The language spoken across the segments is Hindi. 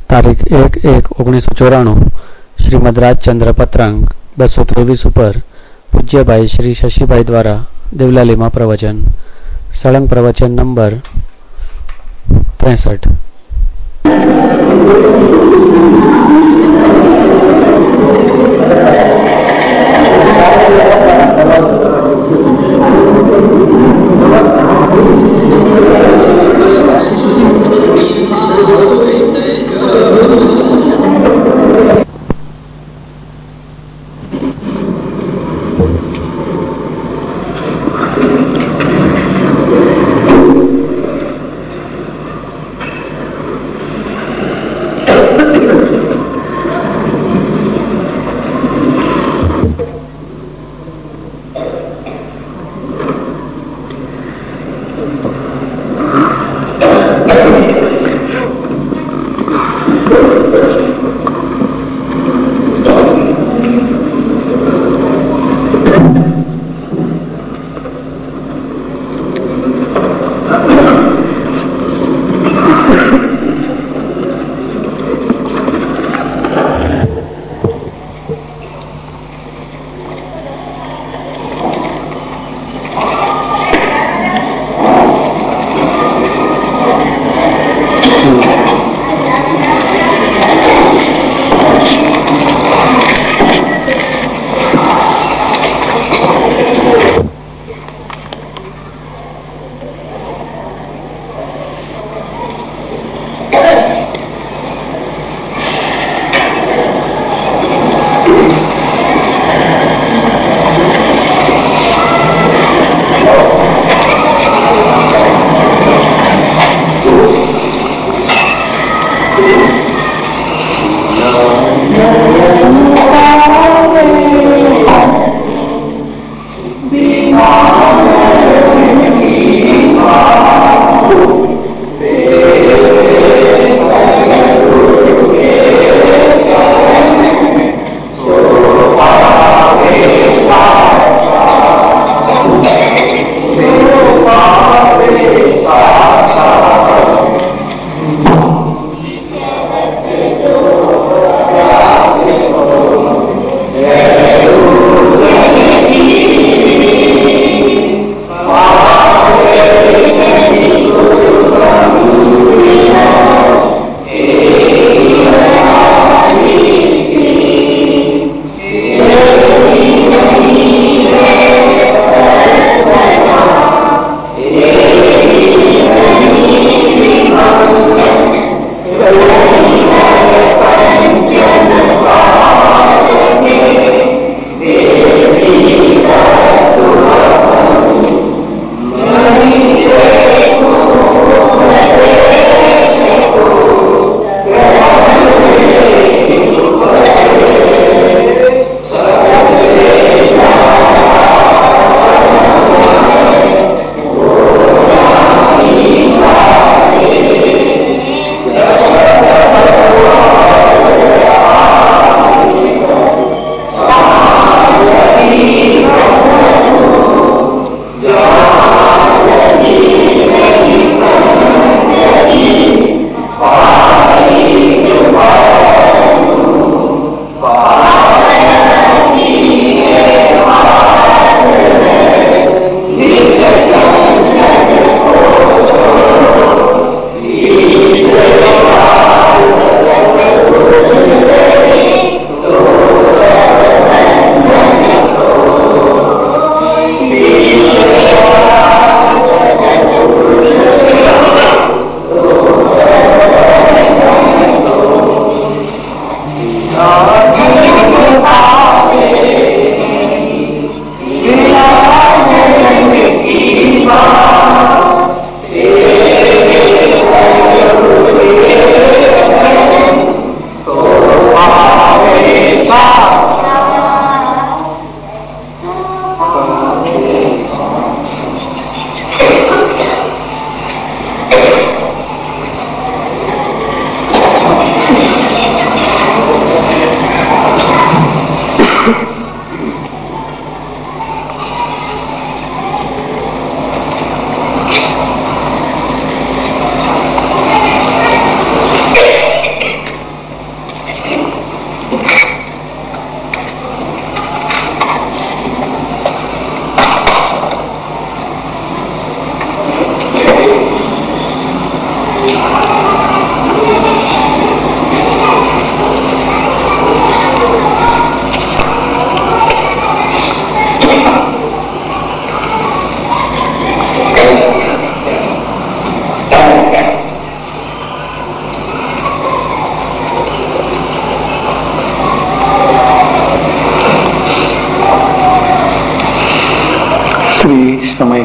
તારીખ 1/1/1994 શ્રીમદ રાજચંદ્ર પત્રાંગ 223 ઉપર પૂજ્યભાઈ શ્રી શશીભાઈ દ્વારા દેવલાલીમાં પ્રવચન. સળંગ પ્રવચન નંબર 63.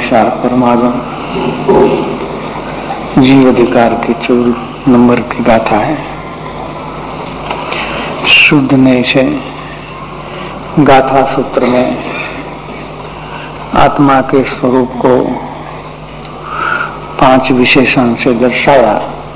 सार परमागम जीव अधिकार के 14 नंबर की गाथा है। शुद्ध नय से गाथा सूत्र में आत्मा के स्वरूप को 5 विशेषण से दर्शाया।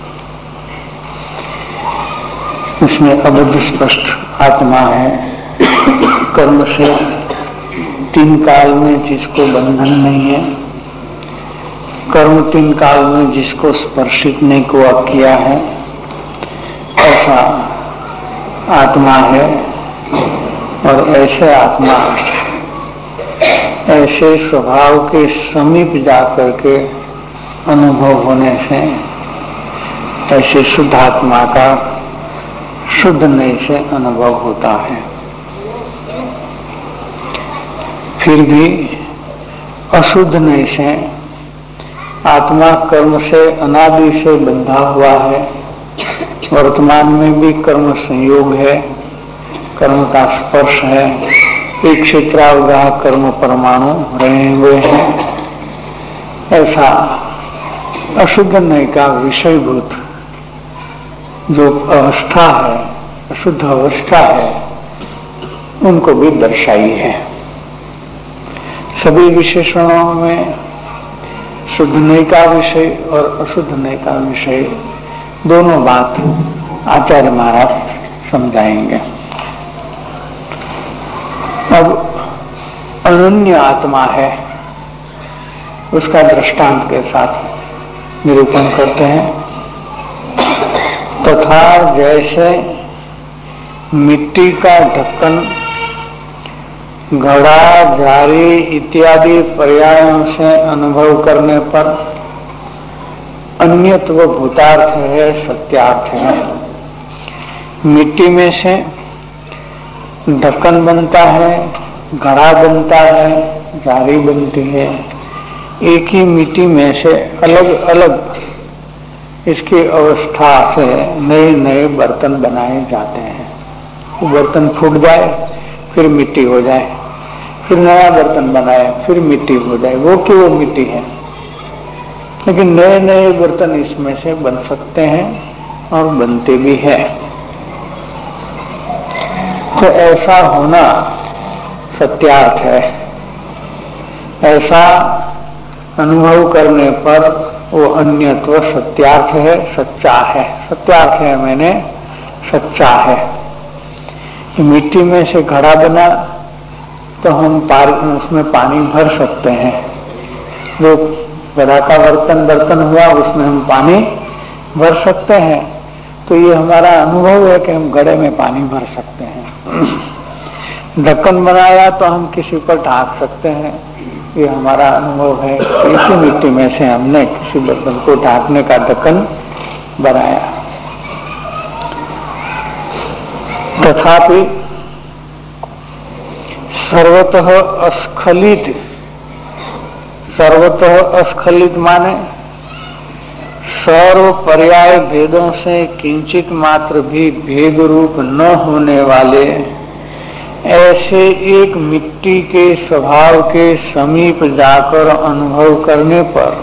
उसमें अबद्ध स्पष्ट आत्मा है, कर्म से 3 काल में जिसको बंधन नहीं है, कर्म 3 काल में जिसको स्पर्शित नहीं किया है, ऐसा आत्मा है। और ऐसे आत्मा ऐसे स्वभाव के समीप जाकर के अनुभव होने से ऐसे शुद्ध आत्मा का शुद्ध नय से अनुभव होता है। फिर भी अशुद्ध नय से आत्मा कर्म से अनादि से बंधा हुआ है, वर्तमान में भी कर्म संयोग है, कर्म का स्पर्श है, एक क्षेत्रावगाह कर्म परमाणु रहे हुए हैं। ऐसा अशुद्ध नय का विषयभूत जो अवस्था है, अशुद्ध अवस्था है, उनको भी दर्शाई है। सभी विशेषणों में शुद्ध नय का विषय और अशुद्ध नय का विषय दोनों बात आचार्य महाराज समझाएंगे। अब अनन्य आत्मा है, उसका दृष्टांत के साथ निरूपण करते हैं। तथा जैसे मिट्टी का ढक्कन घड़ा, झाड़ी इत्यादि पर्यायों से अनुभव करने पर अन्यत्व भूतार्थ है, सत्यार्थ है। मिट्टी में से ढक्कन बनता है, घड़ा बनता है, झाड़ी बनती है। एक ही मिट्टी में से अलग अलग इसकी अवस्था से नए नए बर्तन बनाए जाते हैं। वो बर्तन फूट जाए, फिर मिट्टी हो जाए, फिर नया बर्तन बनाए, फिर मिट्टी हो जाए, वो कि वो मिट्टी है। लेकिन नए नए बर्तन इसमें से बन सकते हैं और बनते भी हैं। तो ऐसा होना सत्यार्थ है। ऐसा अनुभव करने पर वो अन्यत्व सत्यार्थ है, सच्चा है। सत्यार्थ है मैंने सच्चा है। मिट्टी में से घड़ा बना तो हम उसमें पानी भर सकते हैं। जो घड़ा का बर्तन हुआ उसमें हम पानी भर सकते हैं। तो ये हमारा अनुभव है कि हम घड़े में पानी भर सकते हैं। ढक्कन बनाया तो हम किसी पर ढाक सकते हैं, ये हमारा अनुभव है। इसी मिट्टी में से हमने किसी बर्तन को ढाकने का ढक्कन बनाया। तथापि सर्वतः अस्खलित माने सर्व पर्याय भेदों से किंचित मात्र भी भेद रूप न होने वाले ऐसे एक मिट्टी के स्वभाव के समीप जाकर अनुभव करने पर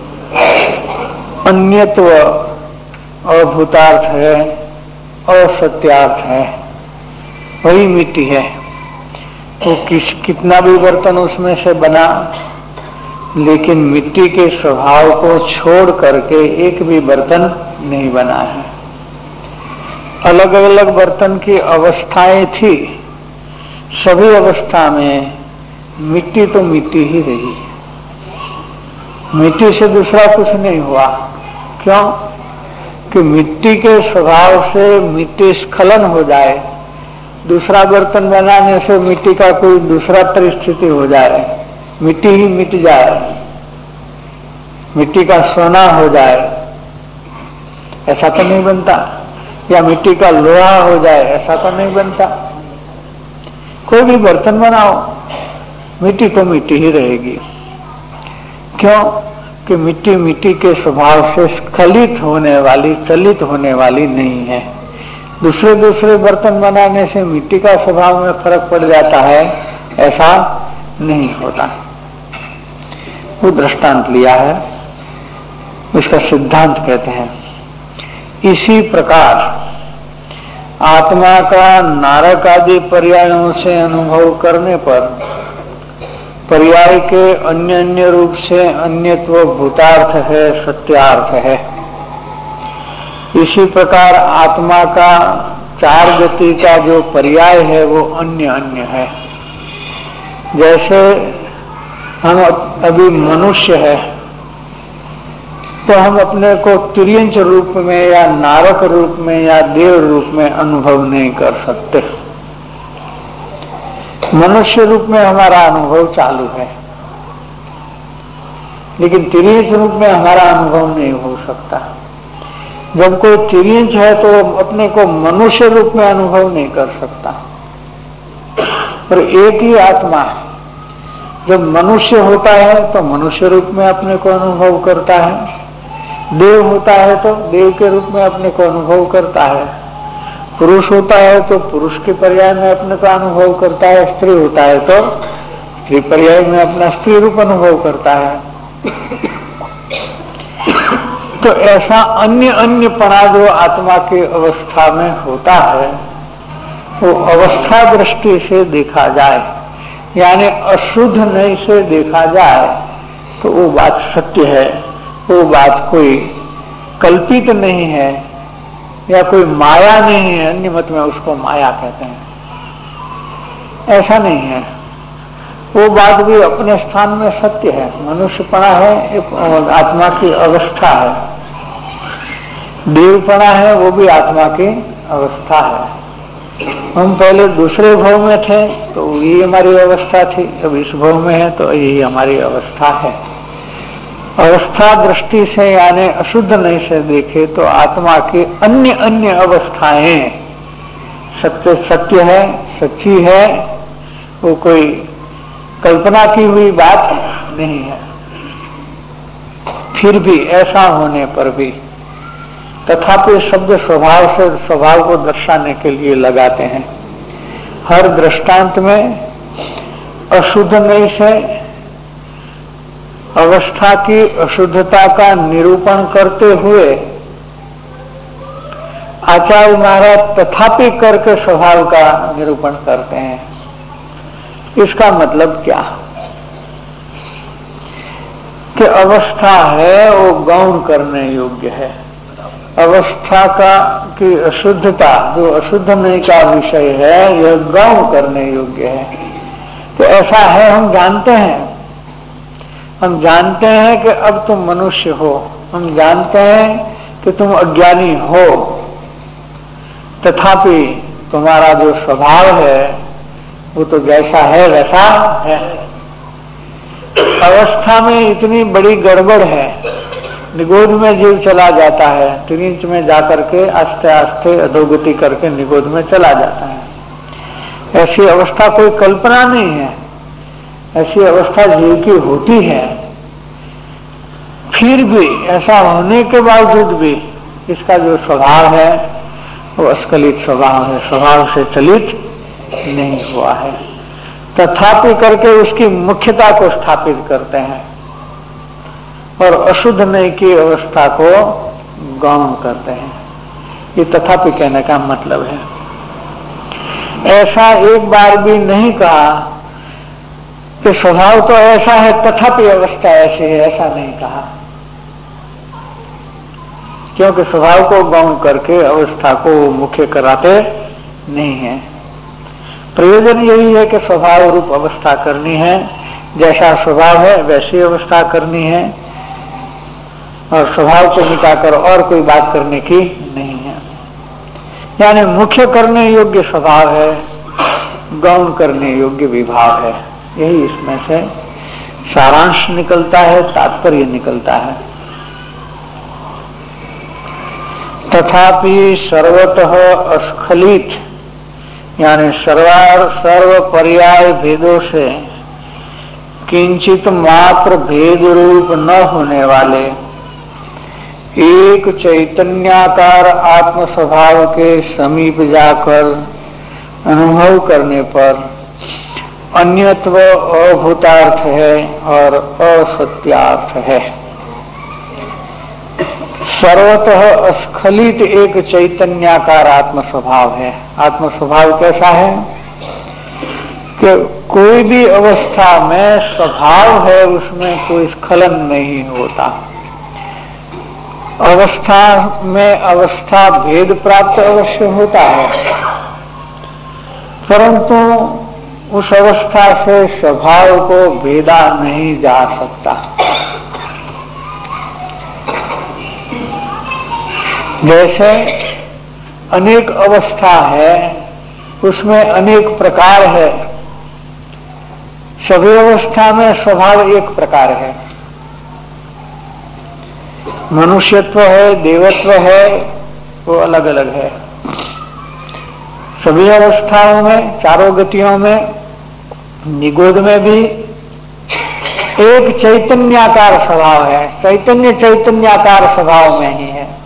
अन्यत्व अभूतार्थ है, असत्यार्थ है। वही मिट्टी है, तो कितना भी बर्तन उसमें से बना, लेकिन मिट्टी के स्वभाव को छोड़ करके एक भी बर्तन नहीं बना है। अलग अलग बर्तन की अवस्थाएं थी, सभी अवस्था में मिट्टी तो मिट्टी ही रही। मिट्टी से दूसरा कुछ नहीं हुआ। क्यों? कि मिट्टी के स्वभाव से मिट्टी स्खलन हो जाए, दूसरा बर्तन बनाने से मिट्टी का कोई दूसरा परिस्थिति हो जाए, मिट्टी ही मिट जाए, मिट्टी का सोना हो जाए, ऐसा तो नहीं बनता। या मिट्टी का लोहा हो जाए, ऐसा तो नहीं बनता। कोई भी बर्तन बनाओ, मिट्टी तो मिट्टी ही रहेगी। क्यों? कि मिट्टी मिट्टी के स्वभाव से स्खलित होने वाली, चलित होने वाली नहीं है। दूसरे बर्तन बनाने से मिट्टी का स्वभाव में फर्क पड़ जाता है, ऐसा नहीं होता। वो दृष्टांत लिया है, इसका सिद्धांत कहते हैं। इसी प्रकार आत्मा का नारक आदि पर्यायों से अनुभव करने पर पर्याय के अन्य अन्य रूप से अन्यत्व भूतार्थ है, सत्यार्थ है। इसी प्रकार आत्मा का चार गति का जो पर्याय है वो अन्य अन्य है। जैसे हम अभी मनुष्य है तो हम अपने को तिर्यंच रूप में या नारक रूप में या देव रूप में अनुभव नहीं कर सकते। मनुष्य रूप में हमारा अनुभव चालू है, लेकिन तिर्यंच रूप में हमारा अनुभव नहीं हो सकता। जब कोई तिर्यंच है तो अपने को मनुष्य रूप में अनुभव नहीं कर सकता। पर एक ही आत्मा जब मनुष्य होता है तो मनुष्य रूप में अपने को अनुभव करता है, देव होता है तो देव के रूप में अपने को अनुभव करता है, पुरुष होता है तो पुरुष के पर्याय में अपने को अनुभव करता है, स्त्री होता है तो स्त्री पर्याय में अपना स्त्री रूप अनुभव करता है। तो ऐसा अन्य अन्य पना जो आत्मा की अवस्था में होता है वो अवस्था दृष्टि से देखा जाए, यानी अशुद्ध नहीं से देखा जाए तो वो बात सत्य है, वो बात कोई कल्पित नहीं है या कोई माया नहीं है। अन्य मत में उसको माया कहते हैं, ऐसा नहीं है। वो बात भी अपने स्थान में सत्य है। मनुष्यपना है, आत्मा की अवस्था है। देवपना है, वो भी आत्मा की अवस्था है। हम पहले दूसरे भाव में थे तो यही हमारी अवस्था थी, अब इस भाव में है तो यही हमारी अवस्था है। अवस्था दृष्टि से यानी अशुद्ध नहीं से देखे तो आत्मा की अन्य अन्य अवस्थाएं सत्य सत्य है, सच्ची है, वो कोई कल्पना की हुई बात नहीं है। फिर भी ऐसा होने पर भी तथापि शब्द स्वभाव से स्वभाव को दर्शाने के लिए लगाते हैं। हर दृष्टांत में अशुद्ध नहीं से अवस्था की अशुद्धता का निरूपण करते हुए आचार्य महाराज तथापि करके स्वभाव का निरूपण करते हैं। इसका मतलब क्या कि अवस्था है वो गौण करने योग्य है। अवस्था का की अशुद्धता जो अशुद्ध नहीं का विषय है यह गौण करने योग्य है। तो ऐसा है, हम जानते हैं। हम जानते हैं कि अब तुम मनुष्य हो, हम जानते हैं कि तुम अज्ञानी हो, तथापि तुम्हारा जो स्वभाव है वो तो जैसा है वैसा है। अवस्था में इतनी बड़ी गड़बड़ है, निगोद में जीव चला जाता है, तिरिंच में जाकर के आस्ते आस्ते अधोगति करके निगोद में चला जाता है। ऐसी अवस्था कोई कल्पना नहीं है, ऐसी अवस्था जीव की होती है। फिर भी ऐसा होने के बावजूद भी इसका जो स्वभाव है वो अस्खलित स्वभाव है, स्वभाव से चलित नहीं हुआ है। तथापि करके उसकी मुख्यता को स्थापित करते हैं और अशुद्ध नहीं की अवस्था को गौण करते हैं। ये तथापि कहने का मतलब है। ऐसा एक बार भी नहीं कहा कि स्वभाव तो ऐसा है तथापि अवस्था ऐसी है, ऐसा नहीं कहा। क्योंकि स्वभाव को गौण करके अवस्था को मुख्य कराते नहीं है। प्रयोजन यही है कि स्वभाव रूप अवस्था करनी है, जैसा स्वभाव है वैसी अवस्था करनी है और स्वभाव को मिटाकर और कोई बात करने की नहीं है। यानी मुख्य करने योग्य स्वभाव है, गौण करने योग्य विभाव है। यही इसमें से सारांश निकलता है, तात्पर्य निकलता है। तथापि सर्वतः अस्खलित यानी सर्व पर्याय भेदों से किंचित मात्र भेद रूप न होने वाले एक चैतन्याकार आत्म स्वभाव के समीप जाकर अनुभव करने पर अन्यत्व अभूतार्थ है और असत्यार्थ है। सर्वतः स्खलित एक चैतन्याकार आत्म स्वभाव है। आत्म स्वभाव कैसा है कि कोई भी अवस्था में स्वभाव है, उसमें कोई स्खलन नहीं होता। अवस्था में अवस्था भेद प्राप्त अवश्य होता है, परंतु उस अवस्था से स्वभाव को भेदा नहीं जा सकता। जैसे अनेक अवस्था है, उसमें अनेक प्रकार है, सभी अवस्था में स्वभाव एक प्रकार है। मनुष्यत्व है, देवत्व है, वो अलग अलग है। सभी अवस्थाओं में, चारों गतियों में, निगोद में भी एक चैतन्याकार स्वभाव है। चैतन्य चैतन्याकार स्वभाव में ही है।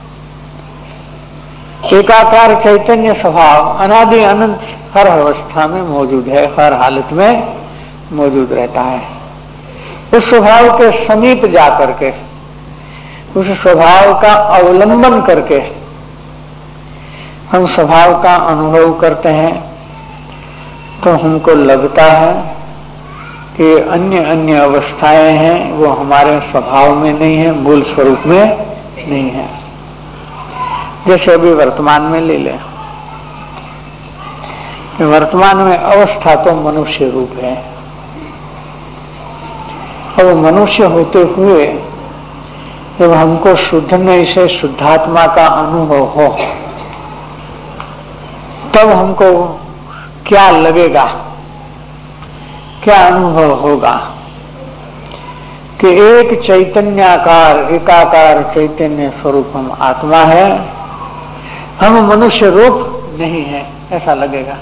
एकाकार चैतन्य स्वभाव अनादि अनंत हर अवस्था में मौजूद है, हर हालत में मौजूद रहता है। उस स्वभाव के समीप जाकर के, उस स्वभाव का अवलंबन करके हम स्वभाव का अनुभव करते हैं, तो हमको लगता है कि अन्य अन्य अवस्थाएं हैं, वो हमारे स्वभाव में नहीं है, मूल स्वरूप में नहीं है। जैसे अभी वर्तमान में ले लें, वर्तमान में अवस्था तो मनुष्य रूप है। और मनुष्य होते हुए जब हमको शुद्ध में से शुद्धात्मा का अनुभव हो, तब हमको क्या लगेगा, क्या अनुभव होगा कि एक चैतन्याकार एकाकार चैतन्य स्वरूप हम आत्मा है, हम मनुष्य रूप नहीं है, ऐसा लगेगा।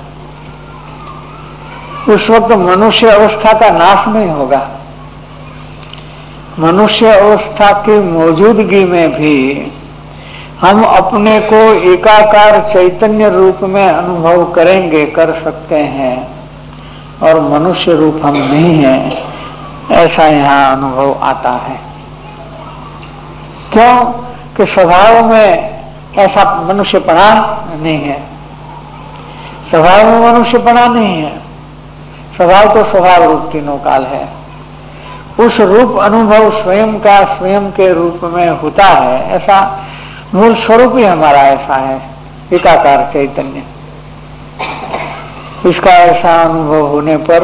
उस वक्त मनुष्य अवस्था का नाश नहीं होगा। मनुष्य अवस्था की मौजूदगी में भी हम अपने को एकाकार चैतन्य रूप में अनुभव करेंगे, कर सकते हैं, और मनुष्य रूप हम नहीं हैं, ऐसा यहाँ अनुभव आता है। क्यों कि स्वभाव में ऐसा मनुष्यपना नहीं है। स्वभाव में मनुष्यपना नहीं है। स्वभाव तो स्वभाव रूप तीनों काल है। उस रूप अनुभव स्वयं का स्वयं के रूप में होता है, ऐसा मूल स्वरूप ही हमारा ऐसा है, एकाकार चैतन्य। इसका ऐसा अनुभव होने पर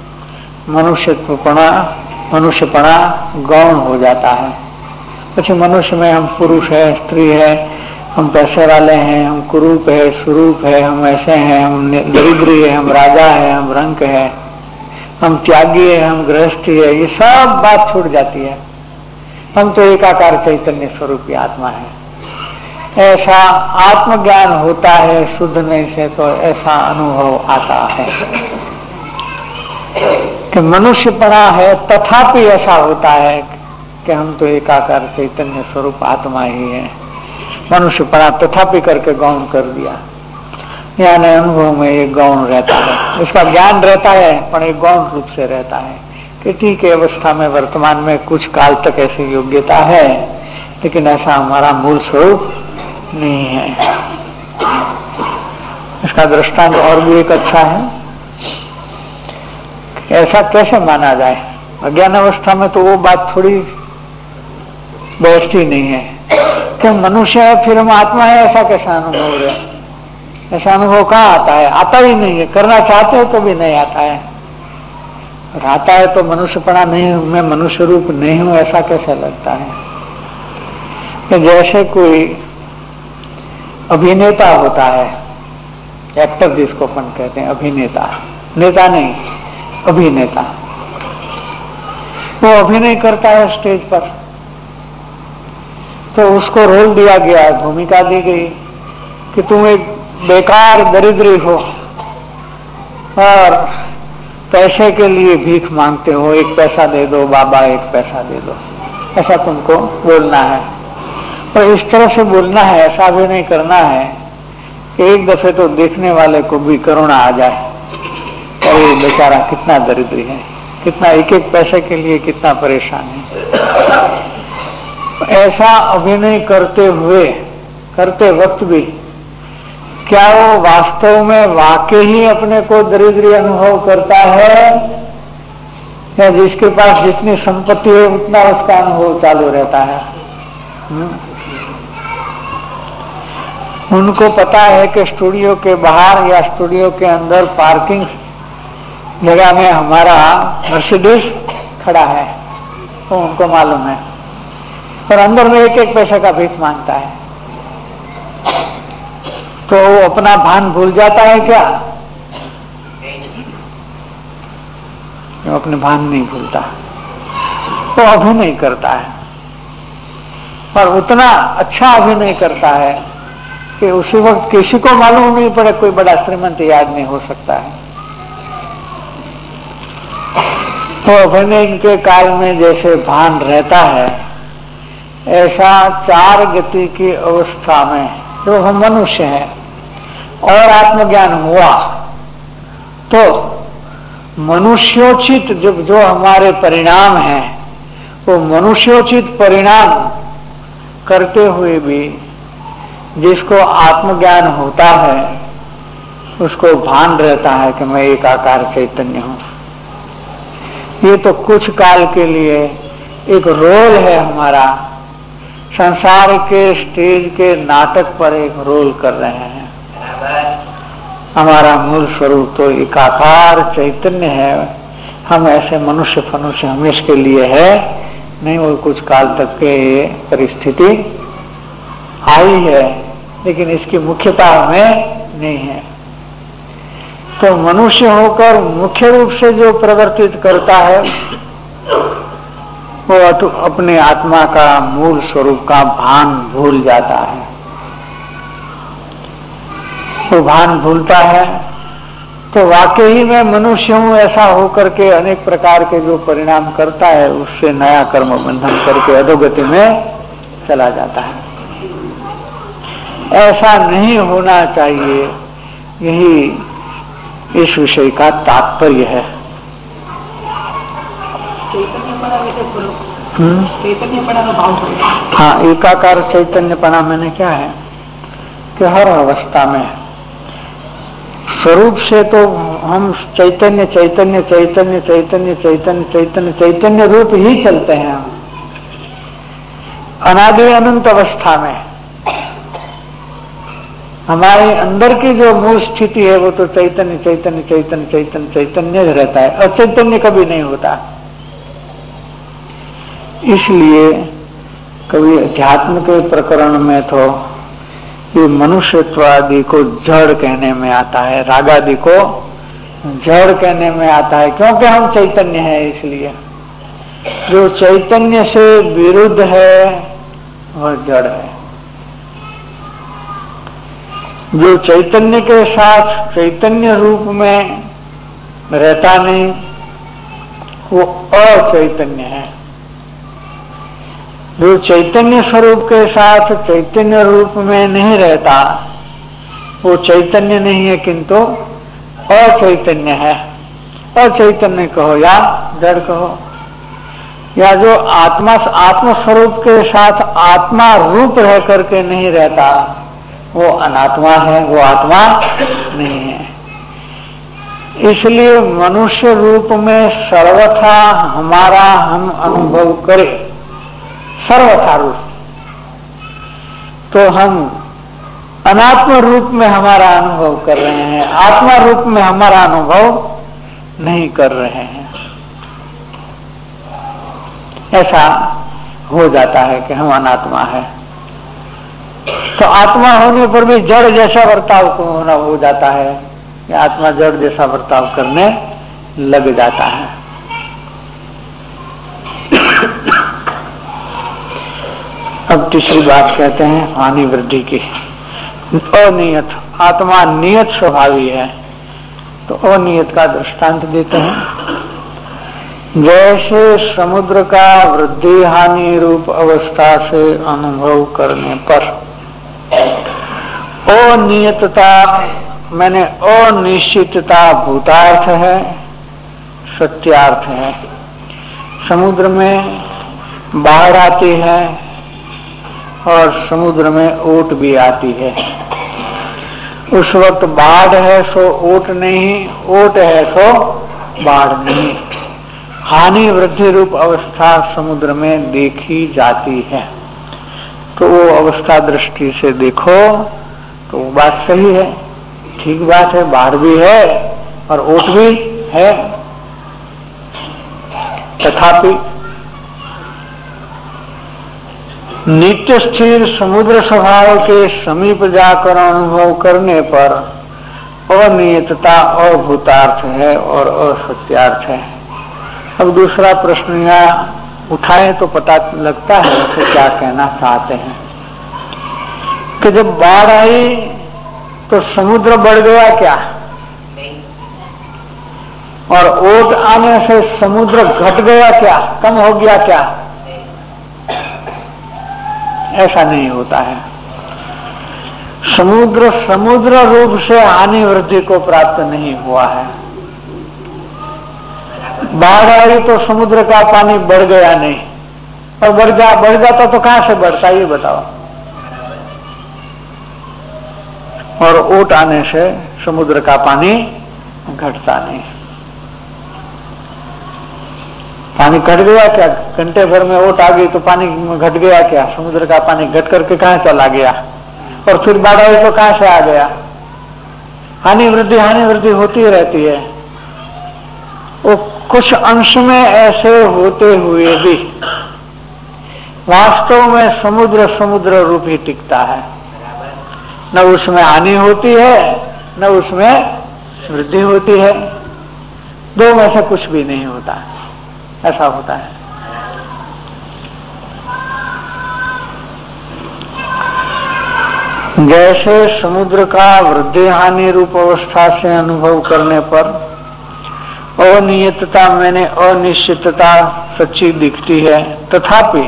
मनुष्यपना गौण हो जाता है। પછી मनुष्य में हम पुरुष है, स्त्री है, हम पैसे वाले हैं, हम कुरूप है, स्वरूप है, हम ऐसे हैं, हम दरिद्री है, हम राजा है, हम रंक है, हम त्यागी है, हम गृहस्थी है, ये सब बात छूट जाती है। हम तो एकाकार चैतन्य स्वरूप की आत्मा है। ऐसा आत्मज्ञान होता है शुद्ध नहीं से, तो ऐसा अनुभव आता है कि मनुष्यपना है, तथापि ऐसा होता है कि हम तो एकाकार चैतन्य स्वरूप आत्मा ही है। मनुष्यपना तथापि करके गौण कर दिया, यानी अनुभव में एक गौण रहता है। इसका ज्ञान रहता है, पर एक गौण रूप से रहता है कि ठीक है, अवस्था में वर्तमान में कुछ काल तक ऐसी योग्यता है, लेकिन ऐसा हमारा मूल स्वरूप नहीं है। इसका दृष्टांत और भी एक अच्छा है कि ऐसा कैसे माना जाए। अज्ञान अवस्था में तो वो बात थोड़ी बैठती नहीं है कि मनुष्य है फिर हम आत्मा है, ऐसा कैसा अनुभव रहे। ऐसा अनुभव कहाँ आता है? आता ही नहीं है। करना चाहते हो तो भी नहीं आता है। और आता है तो मनुष्यपना नहीं, मैं मनुष्य रूप नहीं हूं, ऐसा कैसे लगता है। कि जैसे कोई अभिनेता होता है, एक्टर जिसको अपन कहते हैं, अभिनेता, नेता नहीं, अभिनेता। वो अभिनय करता है स्टेज पर, तो उसको रोल दिया गया, भूमिका दी गई कि तुम एक बेकार दरिद्री हो और पैसे के लिए भीख मांगते हो, एक पैसा दे दो बाबा, एक पैसा दे दो, ऐसा तुमको बोलना है। पर इस तरह से बोलना है, ऐसा भी नहीं करना है कि एक दफे तो देखने वाले को भी करुणा आ जाए, अरे बेचारा कितना दरिद्री है, कितना एक एक पैसे के लिए कितना परेशान है। ऐसा अभिनय करते वक्त भी क्या वो वास्तव में वाकई ही अपने को दरिद्री अनुभव करता है, या जिसके पास जितनी संपत्ति है उतना उसका अनुभव चालू रहता है? उनको पता है कि स्टूडियो के बाहर या स्टूडियो के अंदर पार्किंग जगह में हमारा मर्सिडीज खड़ा है, तो उनको मालूम है, और अंदर में एक एक पैसे का भीख मांगता है। तो वो अपना भान भूल जाता है क्या? वो अपने भान नहीं भूलता, वो अभिनय करता है, और उतना अच्छा अभिनय करता है कि उसी वक्त किसी को मालूम नहीं पड़े, कोई बड़ा श्रीमंत याद नहीं हो सकता है। तो अभिनय के काल में जैसे भान रहता है, ऐसा चार गति की अवस्था में जो हम मनुष्य हैं और आत्मज्ञान हुआ तो मनुष्योचित जो हमारे परिणाम हैं, वो मनुष्योचित परिणाम करते हुए भी जिसको आत्मज्ञान होता है उसको भान रहता है कि मैं एक आकार चैतन्य हूं। ये तो कुछ काल के लिए एक रोल है हमारा, संसार के स्टेज के नाटक पर एक रोल कर रहे हैं। हमारा मूल स्वरूप तो एकाकार चैतन्य है। हम ऐसे मनुष्य फनुष्य हमेशा के लिए है नहीं, वो कुछ काल तक के परिस्थिति आई है, लेकिन इसकी मुख्यता हमें नहीं है। तो मनुष्य होकर मुख्य रूप से जो प्रवर्तित करता है वो अपने आत्मा का मूल स्वरूप का भान भूल जाता है। वो भान भूलता है तो वाकई में मनुष्य हूं ऐसा होकर के अनेक प्रकार के जो परिणाम करता है उससे नया कर्म बंधन करके अधोगति में चला जाता है। ऐसा नहीं होना चाहिए, यही इस विषय का तात्पर्य है। हाँ, एकाकार चैतन्यपना मैंने क्या है कि हर अवस्था में स्वरूप से तो हम चैतन्य चैतन्य चैतन्य चैतन्य चैतन्य चैतन्य चैतन्य रूप ही चलते हैं। अनादि अनंत अवस्था में हमारे अंदर की जो मूल स्थिति है वो तो चैतन्य चैतन्य चैतन्य चैतन्य चैतन्य रहता है, अचैतन्य कभी नहीं होता। इसलिए कभी अध्यात्म के प्रकरण में तो ये मनुष्यत्व आदि को जड़ कहने में आता है, राग आदि को जड़ कहने में आता है, क्योंकि हम चैतन्य हैं। इसलिए जो चैतन्य से विरुद्ध है वह जड़ है। जो चैतन्य के साथ चैतन्य रूप में रहता नहीं वो अचैतन्य है। जो चैतन्य स्वरूप के साथ चैतन्य रूप में नहीं रहता वो चैतन्य नहीं है किंतु अचैतन्य है। अचैतन्य कहो या जड़ कहो, या जो आत्म स्वरूप के साथ आत्मा रूप रह करके नहीं रहता वो अनात्मा है, वो आत्मा नहीं है। इसलिए मनुष्य रूप में सर्वथा हमारा हम अनुभव करें, सर्वथा रूप, तो हम अनात्म रूप में हमारा अनुभव कर रहे हैं, आत्मा रूप में हमारा अनुभव नहीं कर रहे हैं। ऐसा हो जाता है कि हम अनात्मा है। तो आत्मा होने पर भी जड़ जैसा बर्ताव होना हो जाता है कि आत्मा जड़ जैसा बर्ताव करने लग जाता है। अब तीसरी बात कहते हैं हानि वृद्धि की। अनियत, आत्मा नियत स्वभावी है, तो अनियत का दृष्टांत देते हैं। जैसे समुद्र का वृद्धि हानि रूप अवस्था से अनुभव करने पर अनियतता मैंने अनिश्चितता भूतार्थ है, सत्यार्थ है। समुद्र में बाढ़ आती है और समुद्र में ओट भी आती है। उस वक्त बाढ़ है सो ओट नहीं, ओट है सो बाढ़ नहीं। हानि वृद्धि रूप अवस्था समुद्र में देखी जाती है। तो वो अवस्था दृष्टि से देखो तो वो बात सही है, ठीक बात है। बाढ़ भी है और ओट भी है। तथापि नित्य स्थिर समुद्र स्वभाव के समीप जाकर अनुभव करने पर अनियतता अभूतार्थ है और असत्यार्थ है। अब दूसरा प्रश्न यहाँ उठाए तो पता लगता है कि क्या कहना चाहते हैं कि जब बाढ़ आई तो समुद्र बढ़ गया क्या, और ओट आने से समुद्र घट गया क्या, कम हो गया क्या? ऐसा नहीं होता है। समुद्र समुद्र रूप से हानि वृद्धि को प्राप्त नहीं हुआ है। बाढ़ आई तो समुद्र का पानी बढ़ गया नहीं, और बढ़ जाता तो कहां से बढ़ता ये बताओ। और ओट आने से समुद्र का पानी घटता नहीं। पानी घट गया क्या? घंटे भर में ओट आ गई तो पानी घट गया क्या? समुद्र का पानी घट करके कहां चला गया? और फिर बाढ़ आई तो कहां से आ गया? हानि वृद्धि होती रहती है। वो कुछ अंश में ऐसे होते हुए भी वास्तव में समुद्र रूप ही टिकता है। न उसमें हानि होती है न उसमें वृद्धि होती है। दो में से कुछ भी नहीं होता, ऐसा होता है। जैसे समुद्र का वृद्धि हानि रूप अवस्था से अनुभव करने पर अनियतता मैंने अनिश्चितता सच्ची दिखती है, तथापि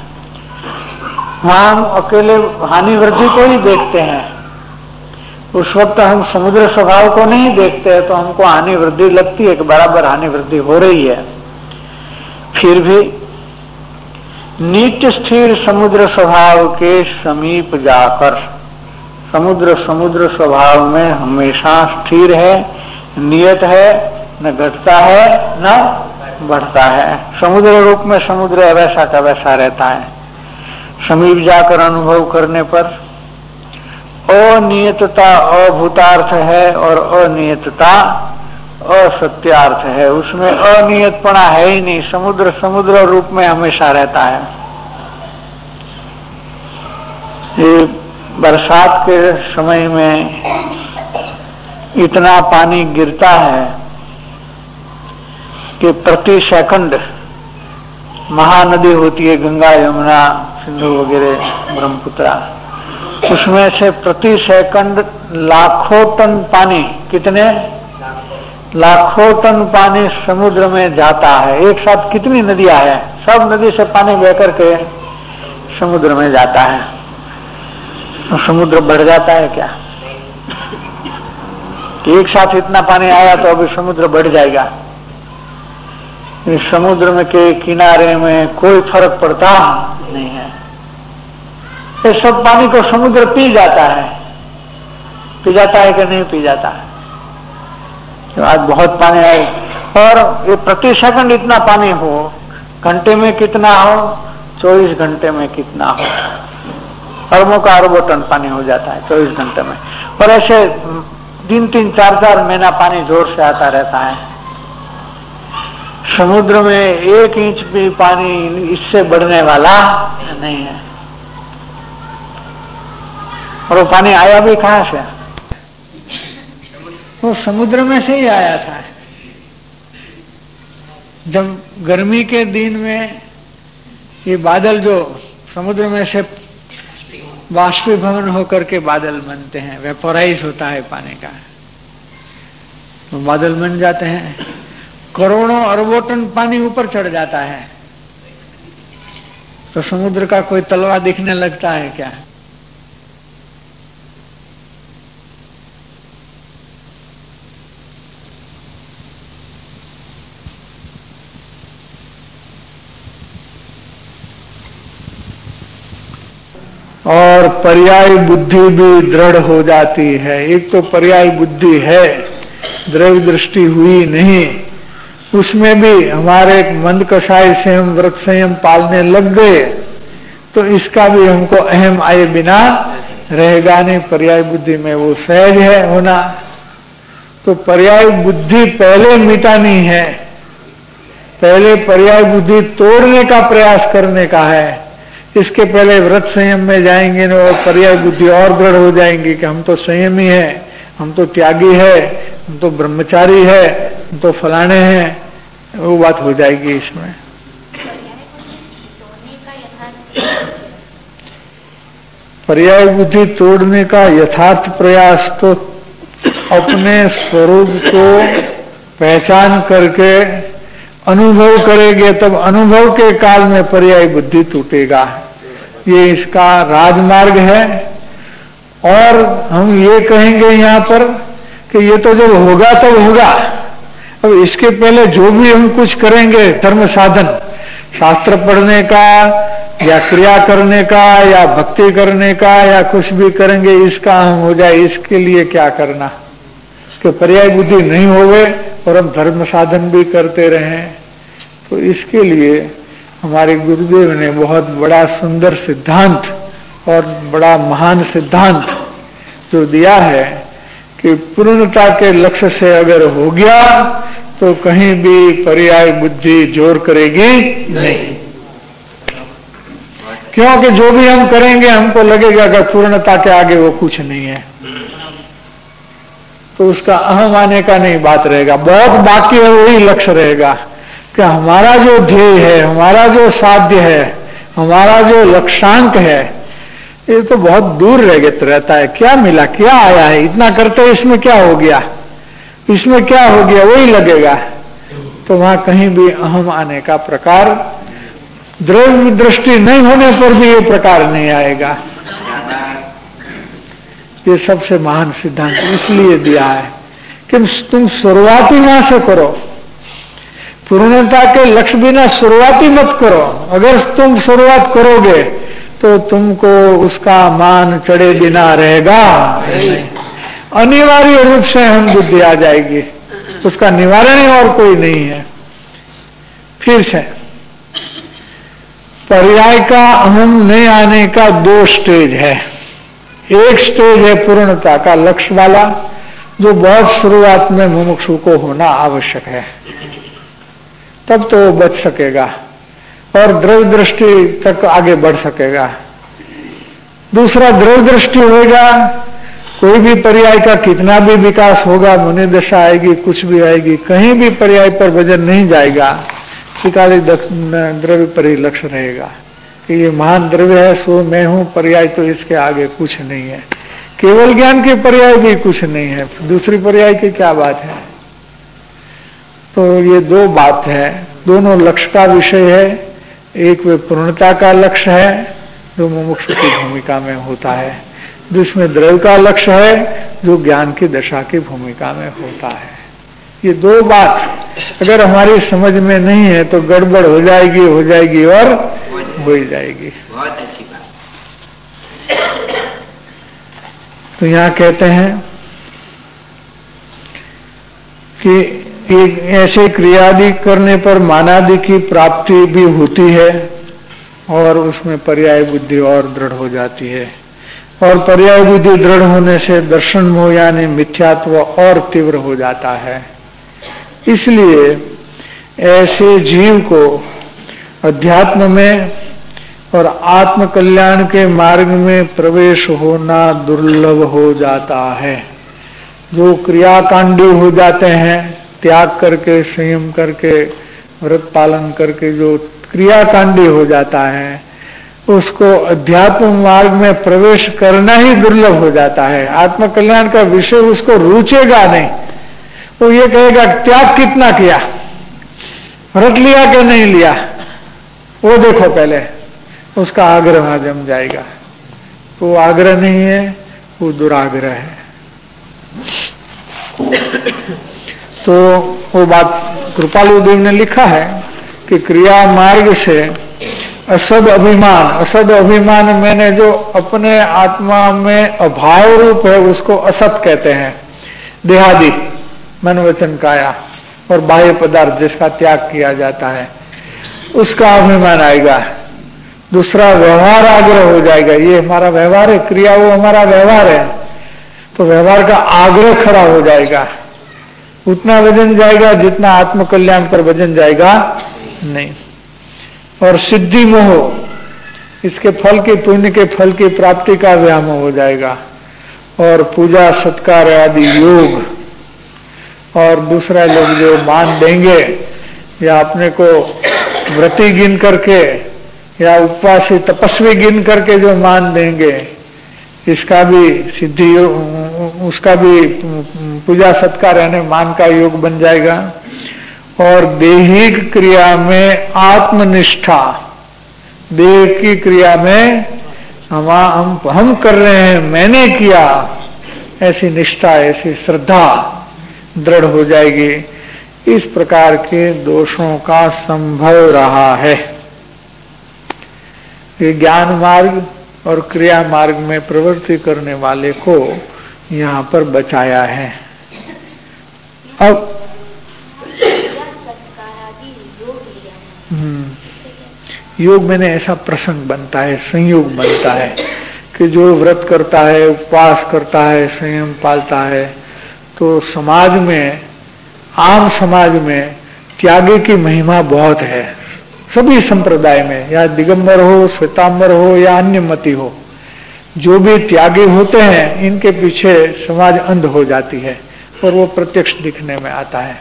वहां हम अकेले हानि वृद्धि को ही देखते हैं। उस वक्त हम समुद्र स्वभाव को नहीं देखते हैं, तो हमको हानि वृद्धि लगती है कि बराबर हानि वृद्धि हो रही है। फिर भी नित्य स्थिर समुद्र स्वभाव के समीप जाकर समुद्र स्वभाव में हमेशा स्थिर है, नियत है, न घटता है न बढ़ता है। समुद्र रूप में समुद्र वैसा का वैसा रहता है। समीप जाकर अनुभव करने पर अनियतता अभूतार्थ है और अनियतता असत्यार्थ है। उसमें अनियतपना है ही नहीं। समुद्र रूप में हमेशा रहता है। ये बरसात के समय में इतना पानी गिरता है कि प्रति सेकंड महानदी होती है, गंगा यमुना सिंधु वगैरह ब्रह्मपुत्रा, उसमें से प्रति सेकंड लाखों टन पानी, कितने लाखों टन पानी समुद्र में जाता है। एक साथ कितनी नदियां हैं, सब नदी से पानी बह करके समुद्र में जाता है। तो समुद्र बढ़ जाता है क्या? एक साथ इतना पानी आया तो अभी समुद्र बढ़ जाएगा। इस समुद्र में के किनारे में कोई फर्क पड़ता नहीं है। ये सब पानी को समुद्र पी जाता है। पी जाता है कि नहीं पी जाता है? तो आज बहुत पानी आए और ये प्रति सेकंड इतना पानी हो, घंटे में कितना हो, 24 घंटे में कितना हो, अरबों का अरबों टन पानी हो जाता है 24 घंटे में। और ऐसे 3-3, 4-4 महीना पानी जोर से आता रहता है। समुद्र में 1 इंच भी पानी इससे बढ़ने वाला नहीं है। और वो पानी आया भी कहां से? वो समुद्र में से ही आया था। जब गर्मी के दिन में ये बादल जो समुद्र में से बाष्पीभवन होकर के बादल बनते हैं, वेपोराइज होता है पानी का, तो बादल बन जाते हैं। करोड़ों अरबों टन पानी ऊपर चढ़ जाता है, तो समुद्र का कोई तलवा दिखने लगता है क्या? और पर्याय बुद्धि भी दृढ़ हो जाती है। एक तो पर्याय बुद्धि है, द्रव्य दृष्टि हुई नहीं, उसमें भी हमारे मंद कषाय से हम व्रत संयम पालने लग गए तो इसका भी हमको अहम आए बिना रहेगा नहीं। पर्याय बुद्धि में वो सहज है होना, तो पर्याय बुद्धि पहले मिटानी है, पहले पर्याय बुद्धि तोड़ने का प्रयास करने का है। इसके पहले व्रत संयम में जाएंगे न और पर्याय बुद्धि और दृढ़ हो जाएंगी कि हम तो संयमी है, हम तो त्यागी है, हम तो ब्रह्मचारी है, हम तो फलाने हैं, वो बात हो जाएगी इसमें। पर्याय बुद्धि तोड़ने का यथार्थ प्रयास तो अपने स्वरूप को पहचान करके अनुभव करेंगे, तब अनुभव के काल में पर्याय बुद्धि टूटेगा। ये इसका राजमार्ग है। और हम ये कहेंगे यहाँ पर कि ये तो जब होगा तब होगा, अब इसके पहले जो भी हम कुछ करेंगे धर्म साधन, शास्त्र पढ़ने का या क्रिया करने का या भक्ति करने का या कुछ भी करेंगे, इसका हम हो जाए, इसके लिए क्या करना कि पर्याय बुद्धि नहीं होवे और हम धर्म साधन भी करते रहें। तो इसके लिए हमारे गुरुदेव ने बहुत बड़ा सुंदर सिद्धांत और बड़ा महान सिद्धांत जो दिया है कि पूर्णता के लक्ष्य से अगर हो गया तो कहीं भी पर्याय बुद्धि जोर करेगी नहीं। क्योंकि जो भी हम करेंगे हमको लगेगा कि पूर्णता के आगे वो कुछ नहीं है, तो उसका अहम आने का नहीं बात रहेगा। बहुत बाकी है वही लक्ष्य रहेगा कि हमारा जो ध्येय है, हमारा जो साध्य है, हमारा जो लक्ष्यांक है, ये तो बहुत दूर रहता है। क्या मिला, क्या आया है, इतना करते इसमें क्या हो गया, इसमें क्या हो गया, वही लगेगा। तो वहां कहीं भी अहम आने का प्रकार, द्रव्य दृष्टि नहीं होने पर भी ये प्रकार नहीं आएगा। ये सबसे महान सिद्धांत इसलिए दिया है कि तुम शुरुआती वहां से करो, पूर्णता के लक्ष्य बिना शुरुआती मत करो। अगर तुम शुरुआत करोगे तो तुमको उसका मान चढ़े बिना रहेगा नहीं। अनिवार्य रूप से हम बुद्धि आ जाएगी, उसका निवारण ही और कोई नहीं है। फिर से पर्याय का अहम नहीं आने का दो स्टेज है। एक स्टेज है पूर्णता का लक्ष्य वाला, जो बहुत शुरुआत में मुमुक्षु को होना आवश्यक है, तब तो वो बच सकेगा और द्रव्य दृष्टि तक आगे बढ़ सकेगा। दूसरा द्रव्य दृष्टि होगा, कोई भी पर्याय का कितना भी विकास होगा, मुनि दशा आएगी, कुछ भी आएगी, कहीं भी पर्याय पर वजन नहीं जाएगा, शिकाली द्रव्य पर ही लक्ष्य रहेगा कि ये महान द्रव्य है, सो मैं हूं, पर्याय तो इसके आगे कुछ नहीं है। केवल ज्ञान के पर्याय भी कुछ नहीं है, दूसरी पर्याय की क्या बात है। तो ये दो बात है, दोनों लक्ष्य का विषय है। एक वे पूर्णता का लक्ष्य है जो मुमुक्षु की भूमिका में होता है, जिसमें द्रव्य का लक्ष्य है जो ज्ञान की दशा की भूमिका में होता है। ये दो बात अगर हमारी समझ में नहीं है तो गड़बड़ हो जाएगी और हो ही जाएगी। बहुत अच्छी बात। तो यहाँ कहते हैं कि एक ऐसे क्रियादि करने पर मानादि की प्राप्ति भी होती है और उसमें पर्याय बुद्धि और दृढ़ हो जाती है, और पर्याय बुद्धि दृढ़ होने से दर्शन मोह यानी मिथ्यात्व और तीव्र हो जाता है। इसलिए ऐसे जीव को अध्यात्म में और आत्म कल्याण के मार्ग में प्रवेश होना दुर्लभ हो जाता है। जो क्रियाकांडी हो जाते हैं, त्याग करके, संयम करके, व्रत पालन करके जो क्रियाकांडी हो जाता है, उसको अध्यात्म मार्ग में प्रवेश करना ही दुर्लभ हो जाता है। आत्म कल्याण का विषय उसको रुचेगा नहीं। वो ये कहेगा त्याग कितना किया, व्रत लिया कि नहीं लिया, वो देखो पहले, उसका आग्रह वहां जम जाएगा। तो आग्रह नहीं है, वो दुराग्रह है। तो वो बात कृपालु देव ने लिखा है कि क्रिया मार्ग से असद अभिमान, असद अभिमान मैंने जो अपने आत्मा में अभाव रूप है उसको असत कहते हैं। देहादि मन वचन काया और बाह्य पदार्थ जिसका त्याग किया जाता है उसका अभिमान आएगा। दूसरा व्यवहार आग्रह हो जाएगा, ये हमारा व्यवहार है, क्रिया वो हमारा व्यवहार है, तो व्यवहार का आग्रह खड़ा हो जाएगा। उतना वजन जाएगा जितना आत्म कल्याण पर वजन जाएगा नहीं। और सिद्धि मोह, इसके फल के पुण्य के फल की प्राप्ति का व्यामोह हो जाएगा। और पूजा सत्कार आदि योग, और दूसरा लोग जो मान देंगे या अपने को व्रती गिन करके या उपवासी तपस्वी गिन करके जो मान देंगे, इसका भी सिद्धि, उसका भी पूजा सत्कार यानी मान का योग बन जाएगा। और देहिक क्रिया में आत्मनिष्ठा, देह की क्रिया में हम कर रहे हैं, मैंने किया, ऐसी निष्ठा, ऐसी श्रद्धा दृढ़ हो जाएगी। इस प्रकार के दोषों का संभव रहा है। ये ज्ञान मार्ग और क्रिया मार्ग में प्रवृत्ति करने वाले को यहाँ पर बचाया है। अब योग में ऐसा प्रसंग बनता है, संयोग बनता है कि जो व्रत करता है, उपवास करता है, संयम पालता है, तो समाज में, आम समाज में त्यागी की महिमा बहुत है। सभी संप्रदाय में, या दिगंबर हो, श्वेतांबर हो या अन्य मति हो, जो भी त्यागी होते हैं इनके पीछे समाज अंध हो जाती है और वो प्रत्यक्ष दिखने में आता है।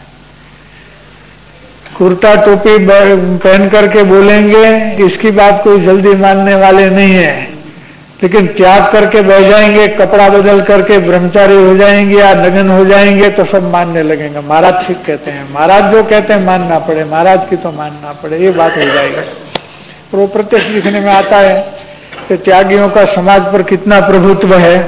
कुर्ता टोपी पहन करके बोलेंगे, इसकी बात कोई जल्दी मानने वाले नहीं है, लेकिन त्याग करके बैठ जाएंगे, कपड़ा बदल करके ब्रह्मचारी हो जाएंगे या नग्न हो जाएंगे तो सब मानने लगेंगे। महाराज ठीक कहते हैं, महाराज जो कहते हैं मानना पड़े, महाराज की तो मानना पड़े, ये बात हो जाएगा। और वो प्रत्यक्ष दिखने में आता है कि त्यागियों का समाज पर कितना प्रभुत्व है।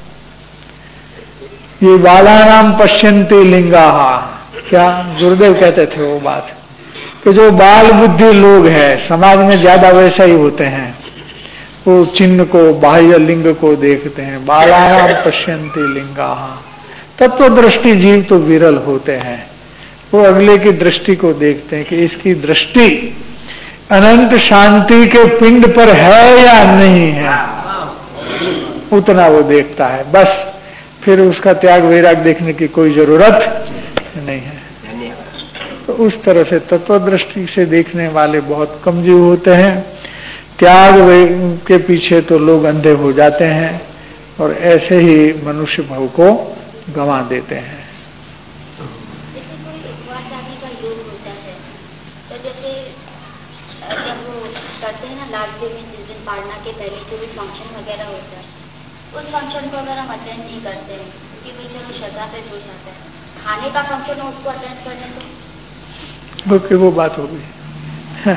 ये बालानाम पश्यन्ति लिंगाहा, क्या गुरुदेव कहते थे वो बात, कि जो बाल बुद्धि लोग हैं समाज में ज्यादा वैसा ही होते हैं, वो चिन्ह को, बाह्य लिंग को देखते हैं। बालानाम पश्यन्ति लिंगाहा, तत्व दृष्टि जीव तो विरल होते हैं, वो अगले की दृष्टि को देखते हैं कि इसकी दृष्टि अनंत शांति के पिंड पर है या नहीं है, उतना वो देखता है। बस फिर उसका त्याग वैराग देखने की कोई जरूरत नहीं है। तो उस तरह से तत्व दृष्टि से देखने वाले बहुत कम जीव होते हैं। त्याग के पीछे तो लोग अंधे हो जाते हैं और ऐसे ही मनुष्य भाव को गंवा देते हैं। जैसे कोई उपवास आदि का योग होता है, तो जैसे जब वो करते हैं ना लास्ट डे में, जिस दिन पारना के पहले जो भी फंक्शन वगैरह होता है, उस फंक्शन को अगर हम अटेंड नहीं करते हैं क्योंकि भाई चलो श्रद्धा पे दोष आता है, खाने का फंक्शन हो उसको अटेंड करने तो वो बात होगी।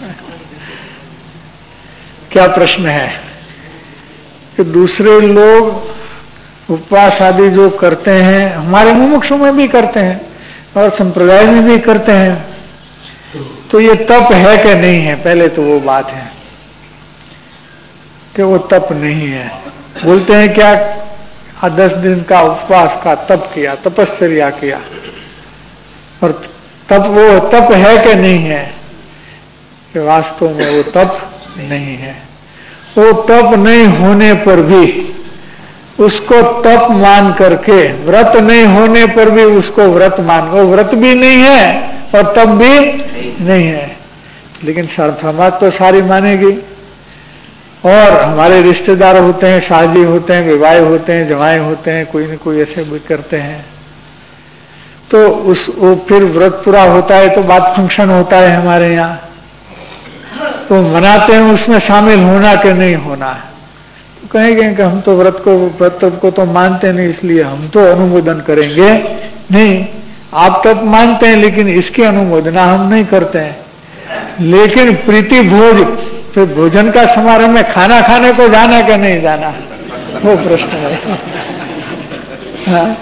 क्या प्रश्न है कि दूसरे लोग उपवास आदि जो करते हैं, हमारे मुमुक्षु में भी करते हैं और संप्रदाय में भी करते हैं, तो ये तप है कि नहीं है? पहले तो वो बात है कि वो तप नहीं है। बोलते हैं क्या 10 दिन का उपवास का तप किया, तपस्या किया, और तप वो तप है कि नहीं है? कि वास्तव में वो तप नहीं है। वो तप नहीं होने पर भी उसको तप मान करके, व्रत नहीं होने पर भी उसको व्रत मान, वो व्रत भी नहीं है और तप भी नहीं है, लेकिन समाज तो सारी मानेगी। और हमारे रिश्तेदार होते हैं, शादी होते हैं, विवाह होते हैं, जवाएं होते हैं, कोई न कोई ऐसे भी करते हैं, तो वो फिर व्रत पूरा होता है तो बात फंक्शन होता है हमारे यहाँ, तो मनाते हैं उसमें शामिल होना कि नहीं होना। तो कहेंगे कि हम तो व्रत को तो मानते नहीं, इसलिए हम तो अनुमोदन करेंगे नहीं। आप तब मानते हैं लेकिन इसकी अनुमोदना हम नहीं करते हैं। लेकिन प्रीति भोज, फिर भोजन का समारोह में खाना खाने को जाना कि नहीं जाना, वो प्रश्न है। हाँ?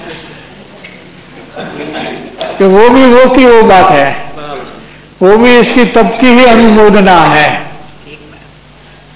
तो वो भी वो की वो बात है, वो भी इसकी तब की ही अनुमोदना है।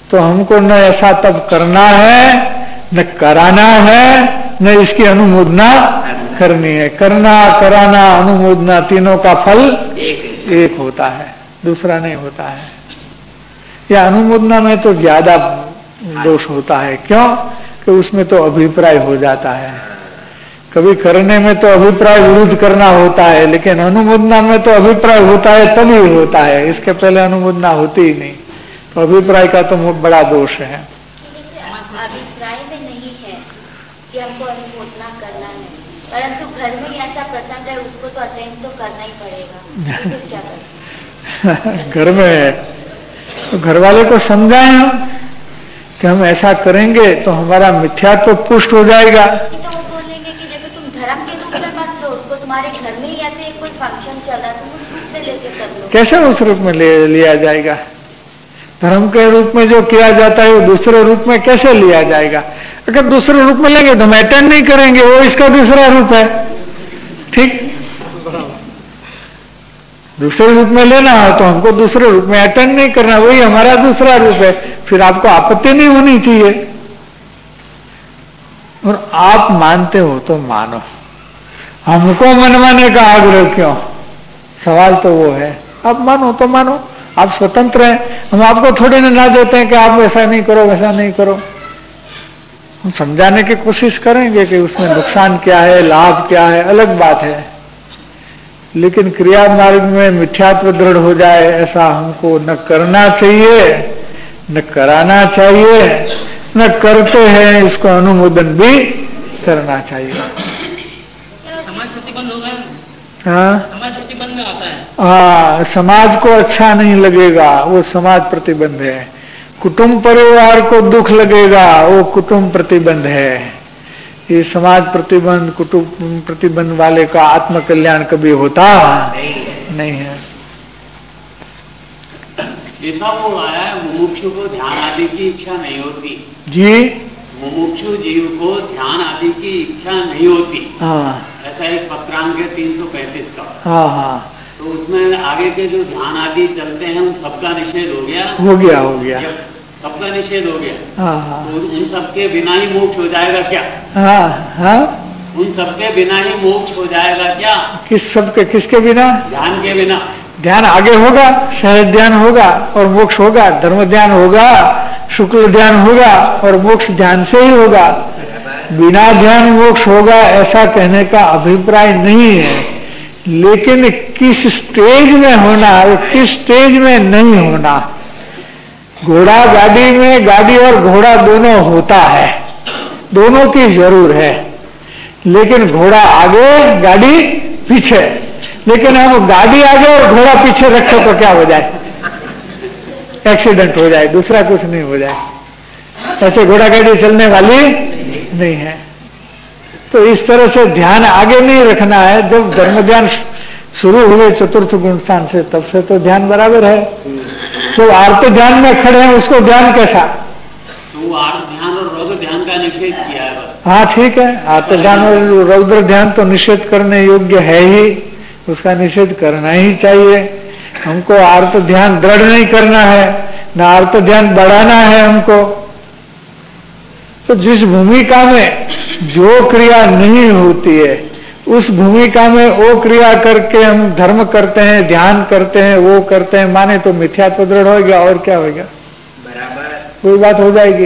तो हमको न ऐसा तप करना है, न कराना है, न इसकी अनुमोदना करनी है। करना, कराना, अनुमोदना तीनों का फल एक होता है, दूसरा नहीं होता है। या अनुमोदना में तो ज्यादा दोष होता है। क्यों? कि उसमें तो अभिप्राय हो जाता है। कभी करने में तो अभिप्राय विरुद्ध करना होता है, लेकिन अनुमोदना में तो अभिप्राय होता है तभी होता है, इसके पहले अनुमोदना होती ही नहीं। तो अभिप्राय का तो बड़ा दोष है। अभिप्राय में नहीं है कि हमको अनुमोदना करना है, परंतु घर में ऐसा प्रसंग है, उसको तो अटेंड तो करना ही पड़ेगा, तो क्या करें? घर में तो घर वाले को समझाएं हम कि हम ऐसा करेंगे तो हमारा मिथ्यात्व पुष्ट हो जाएगा। तो वो बोलेंगे कि जैसे तुम धर्म के रूप में मत लो उसको, तुम्हारे घर में ही ऐसे कोई फंक्शन चल रहा है, तुम उस रूप में लेके कर लो। कैसे उस रूप में लिया जाएगा? धर्म के रूप में जो किया जाता है वो दूसरे रूप में कैसे लिया जाएगा? अगर दूसरे रूप में लेंगे तो हम अटेंड नहीं करेंगे, वो इसका दूसरा रूप है। ठीक, दूसरे रूप में लेना हो तो हमको दूसरे रूप में अटेंड नहीं करना, वही हमारा दूसरा रूप है। फिर आपको आपत्ति नहीं होनी चाहिए। और आप मानते हो तो मानो, हमको मनवाने का आग्रह क्यों? सवाल तो वो है। आप मानो तो मानो, आप स्वतंत्र हैं। हम आपको थोड़े ना देते हैं कि आप वैसा नहीं करो, वैसा नहीं करो। हम समझाने की कोशिश करेंगे कि उसमें नुकसान क्या है, लाभ क्या है, अलग बात है। लेकिन क्रिया मार्ग में मिथ्यात्व दृढ़ हो जाए ऐसा हमको न करना चाहिए, न कराना चाहिए, न करते हैं इसको अनुमोदन भी करना चाहिए। समाज प्रतिबंध होगा। हाँ, समाज प्रतिबंध में आता है। हाँ, समाज को अच्छा नहीं लगेगा, वो समाज प्रतिबंध है। कुटुंब परिवार को दुख लगेगा, वो कुटुंब प्रतिबंध है। ये समाज प्रतिबंध, कुटुंब प्रतिबंध वाले का आत्म कल्याण कभी होता नहीं है। ऐसा वो आया है, मुमुक्षु को ध्यान आदि की इच्छा नहीं होती जी। मुमुक्षु जीव को ध्यान आदि की इच्छा नहीं होती। हाँ, ऐसा एक पत्रांक है 335 का। हाँ हाँ, तो उसमें आगे के जो ध्यान आदि चलते हैं उन सबका निषेध हो गया। हो गया, हो गया। सबका निषेध हो गया। हाँ हाँ, तो उन सबके बिना ही मोक्ष हो जाएगा क्या? हाँ हाँ, उन सबके बिना ही मोक्ष हो जाएगा क्या? किस सबके, किसके बिना? ध्यान के बिना। ध्यान आगे होगा, सहज ध्यान होगा और मोक्ष होगा। धर्म ध्यान होगा, शुक्ल ध्यान होगा और मोक्ष ध्यान से ही होगा। बिना ध्यान मोक्ष होगा ऐसा कहने का अभिप्राय नहीं है। लेकिन किस स्टेज में होना और किस स्टेज में नहीं होना। घोड़ा गाड़ी में, गाड़ी और घोड़ा दोनों होता है, दोनों की जरूर है। लेकिन घोड़ा आगे, गाड़ी पीछे। लेकिन हम गाड़ी आगे और घोड़ा पीछे रखे तो क्या हो जाए? एक्सीडेंट हो जाए, दूसरा कुछ नहीं हो जाए। ऐसे घोड़ा गाड़ी चलने वाली नहीं है। तो इस तरह से ध्यान आगे नहीं रखना है। जब धर्म ध्यान शुरू हुए चतुर्थ गुण स्थान से, तब से तो ध्यान बराबर है। तो आर्त ध्यान में खड़े हैं, उसको ध्यान कैसा? तो वो आर्त ध्यान और रौद्र ध्यान का निषेध किया है बस। हाँ ठीक है, आर्त ध्यान और रौद्र ध्यान तो निषेध करने योग्य है ही, उसका निषेध करना ही चाहिए। हमको आर्त ध्यान दृढ़ नहीं करना है, ना आर्त ध्यान बढ़ाना है हमको। तो जिस भूमिका में जो क्रिया नहीं होती है, उस भूमिका में वो क्रिया करके हम धर्म करते हैं, ध्यान करते हैं, वो करते हैं, माने तो मिथ्यात्व दृढ़ हो गया। और क्या होगा? बराबर कोई बात हो जाएगी।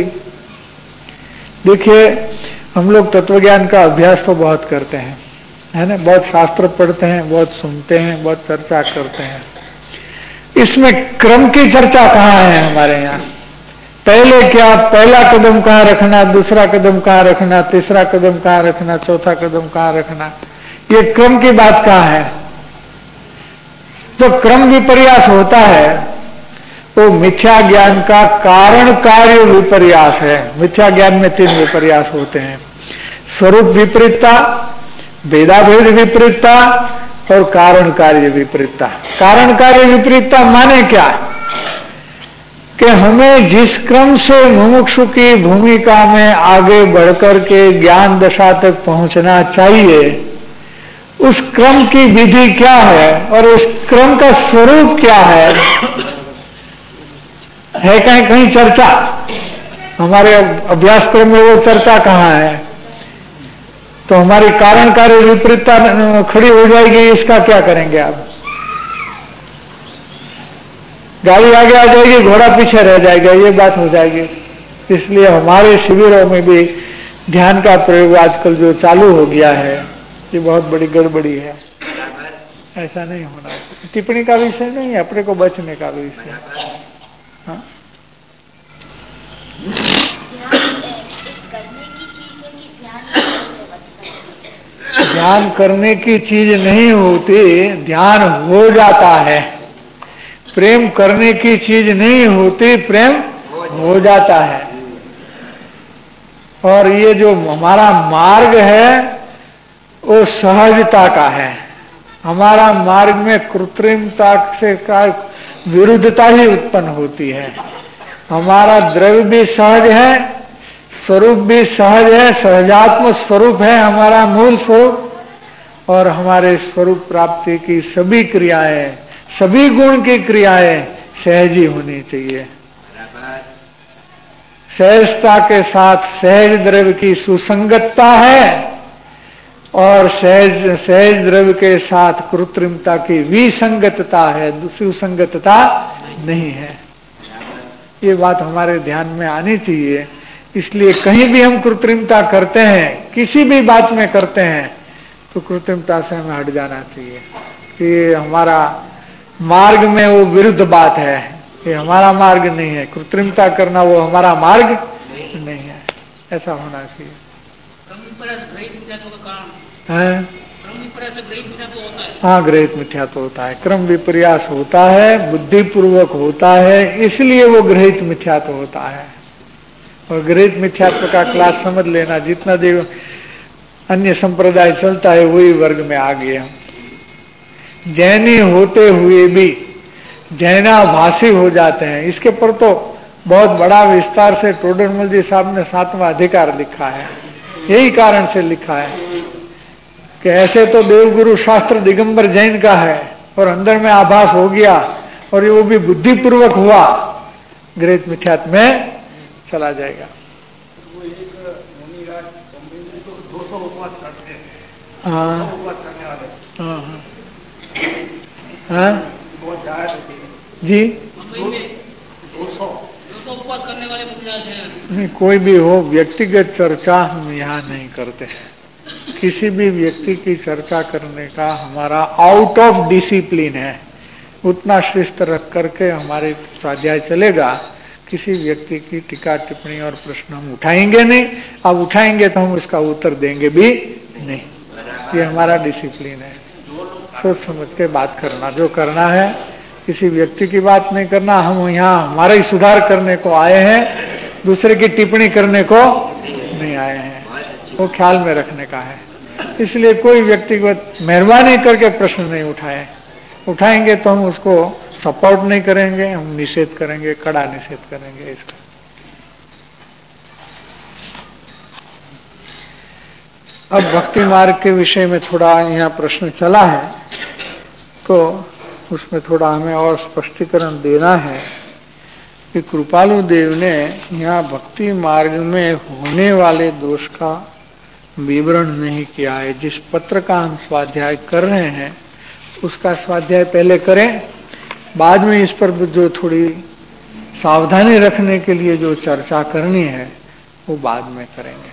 देखिए, हम लोग तत्वज्ञान का अभ्यास तो बहुत करते हैं, है ना, बहुत शास्त्र पढ़ते हैं, बहुत सुनते हैं, बहुत चर्चा करते हैं। इसमें क्रम की चर्चा कहाँ है हमारे यहाँ? पहले क्या, पहला कदम कहाँ रखना, दूसरा कदम कहाँ रखना, तीसरा कदम कहाँ रखना, चौथा कदम कहाँ रखना, ये क्रम की बात कहाँ है? जो क्रम विपर्यास होता है वो मिथ्या ज्ञान का कारण कार्य विपर्यास है। मिथ्या ज्ञान में 3 विपर्यास होते हैं: स्वरूप विपरीतता, भेदाभेद विपरीतता और कारण कार्य विपरीतता। कारण कार्य विपरीतता माने क्या? कि हमें जिस क्रम से मुमुक्षु की भूमिका में आगे बढ़कर के ज्ञान दशा तक पहुंचना चाहिए, उस क्रम की विधि क्या है और उस क्रम का स्वरूप क्या है, है कहीं कहीं चर्चा? हमारे अभ्यासक्रम में वो चर्चा कहाँ है? तो हमारी कारण कार्य विपरीतता खड़ी हो जाएगी, इसका क्या करेंगे आप? गाड़ी आगे आ जाएगी, घोड़ा पीछे रह जाएगा, ये बात हो जाएगी। इसलिए हमारे शिविरों में भी ध्यान का प्रयोग आजकल जो चालू हो गया है, ये बहुत बड़ी गड़बड़ी है। ऐसा नहीं होना। टिप्पणी का विषय नहीं है, अपने को बचने का विषय। हाँ? ध्यान करने की चीज नहीं होती, ध्यान हो जाता है। प्रेम करने की चीज नहीं होती, प्रेम हो जाता है। और ये जो हमारा मार्ग है वो सहजता का है। हमारा मार्ग में कृत्रिमता से का विरुद्धता ही उत्पन्न होती है। हमारा द्रव्य भी सहज है, स्वरूप भी सहज है, सहजात्म स्वरूप है हमारा मूल स्वरूप। और हमारे स्वरूप प्राप्ति की सभी क्रियाएं, सभी गुण की क्रियाएं सहज ही होनी चाहिए। सहजता के साथ सहज द्रव्य की सुसंगतता है और सहज द्रव्य के साथ कृत्रिमता की विसंगतता है, सुसंगतता नहीं है। ये बात हमारे ध्यान में आनी चाहिए। इसलिए कहीं भी हम कृत्रिमता करते हैं, किसी भी बात में करते हैं, तो कृत्रिमता से हमें हट जाना चाहिए कि हमारा मार्ग में वो विरुद्ध बात है, ये हमारा मार्ग नहीं है। कृत्रिमता करना वो हमारा मार्ग नहीं है, ऐसा होना चाहिए। हाँ, ग्रहित मिथ्या तो होता है, क्रम विपर्यास होता है, बुद्धिपूर्वक होता है, इसलिए वो ग्रहित मिथ्या तो होता है। और ग्रहित मिथ्यात्व का क्लास समझ लेना, जितना देव अन्य संप्रदाय चलता है वही वर्ग में आ गए हम। जैनी होते हुए भी जैनाभासी हो जाते हैं। इसके पर तो बहुत बड़ा विस्तार से टोडरमल जी साहब ने 7वां अधिकार लिखा है। यही कारण से लिखा है कि ऐसे तो देवगुरु शास्त्र दिगंबर जैन का है और अंदर में आभास हो गया और वो भी बुद्धिपूर्वक हुआ, ग्रहित मिथ्यात्व में चला जाएगा। हाँ जी, 200 उपवास करने वाले नहीं, कोई भी हो, व्यक्तिगत चर्चा हम यहाँ नहीं करते। किसी भी व्यक्ति की चर्चा करने का हमारा आउट ऑफ डिसिप्लिन है। उतना शिस्त रख करके हमारे स्वाध्याय चलेगा। किसी व्यक्ति की टीका टिप्पणी और प्रश्न हम उठाएंगे नहीं। अब उठाएंगे तो हम उसका उत्तर देंगे भी नहीं। ये हमारा डिसिप्लिन है। सोच समझ के बात करना, जो करना है, किसी व्यक्ति की बात नहीं करना। हम यहाँ हमारा ही सुधार करने को आए हैं, दूसरे की टिप्पणी करने को नहीं आए हैं। वो ख्याल में रखने का है। इसलिए कोई व्यक्तिगत मेहरबानी करके प्रश्न नहीं उठाए। उठाएंगे तो हम उसको सपोर्ट नहीं करेंगे, हम निषेध करेंगे, कड़ा निषेध करेंगे इसका। अब भक्ति मार्ग के विषय में थोड़ा यहाँ प्रश्न चला है, तो उसमें थोड़ा हमें और स्पष्टीकरण देना है कि कृपालु देव ने यहाँ भक्ति मार्ग में होने वाले दोष का विवरण नहीं किया है। जिस पत्र का हम स्वाध्याय कर रहे हैं उसका स्वाध्याय पहले करें, बाद में इस पर जो थोड़ी सावधानी रखने के लिए जो चर्चा करनी है वो बाद में करेंगे।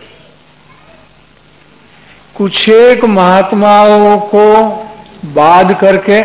कुछ एक महात्माओं को बाध करके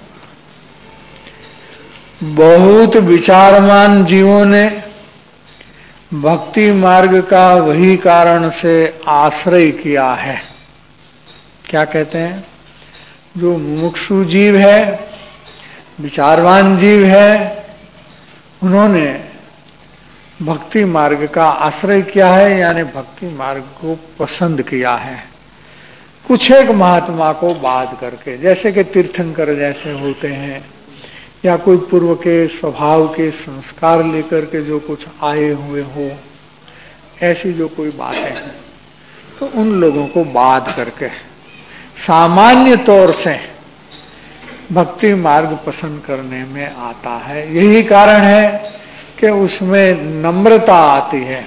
बहुत विचारमान जीवों ने भक्ति मार्ग का वही कारण से आश्रय किया है। क्या कहते हैं? जो मुमुक्षु जीव है, विचारवान जीव है, उन्होंने भक्ति मार्ग का आश्रय किया है, यानी भक्ति मार्ग को पसंद किया है। कुछ एक महात्मा को बाध करके, जैसे कि तीर्थंकर जैसे होते हैं, या कोई पूर्व के स्वभाव के संस्कार लेकर के जो कुछ आए हुए हो, ऐसी जो कोई बातें हैं, तो उन लोगों को बाध करके सामान्य तौर से भक्ति मार्ग पसंद करने में आता है। यही कारण है कि उसमें नम्रता आती है।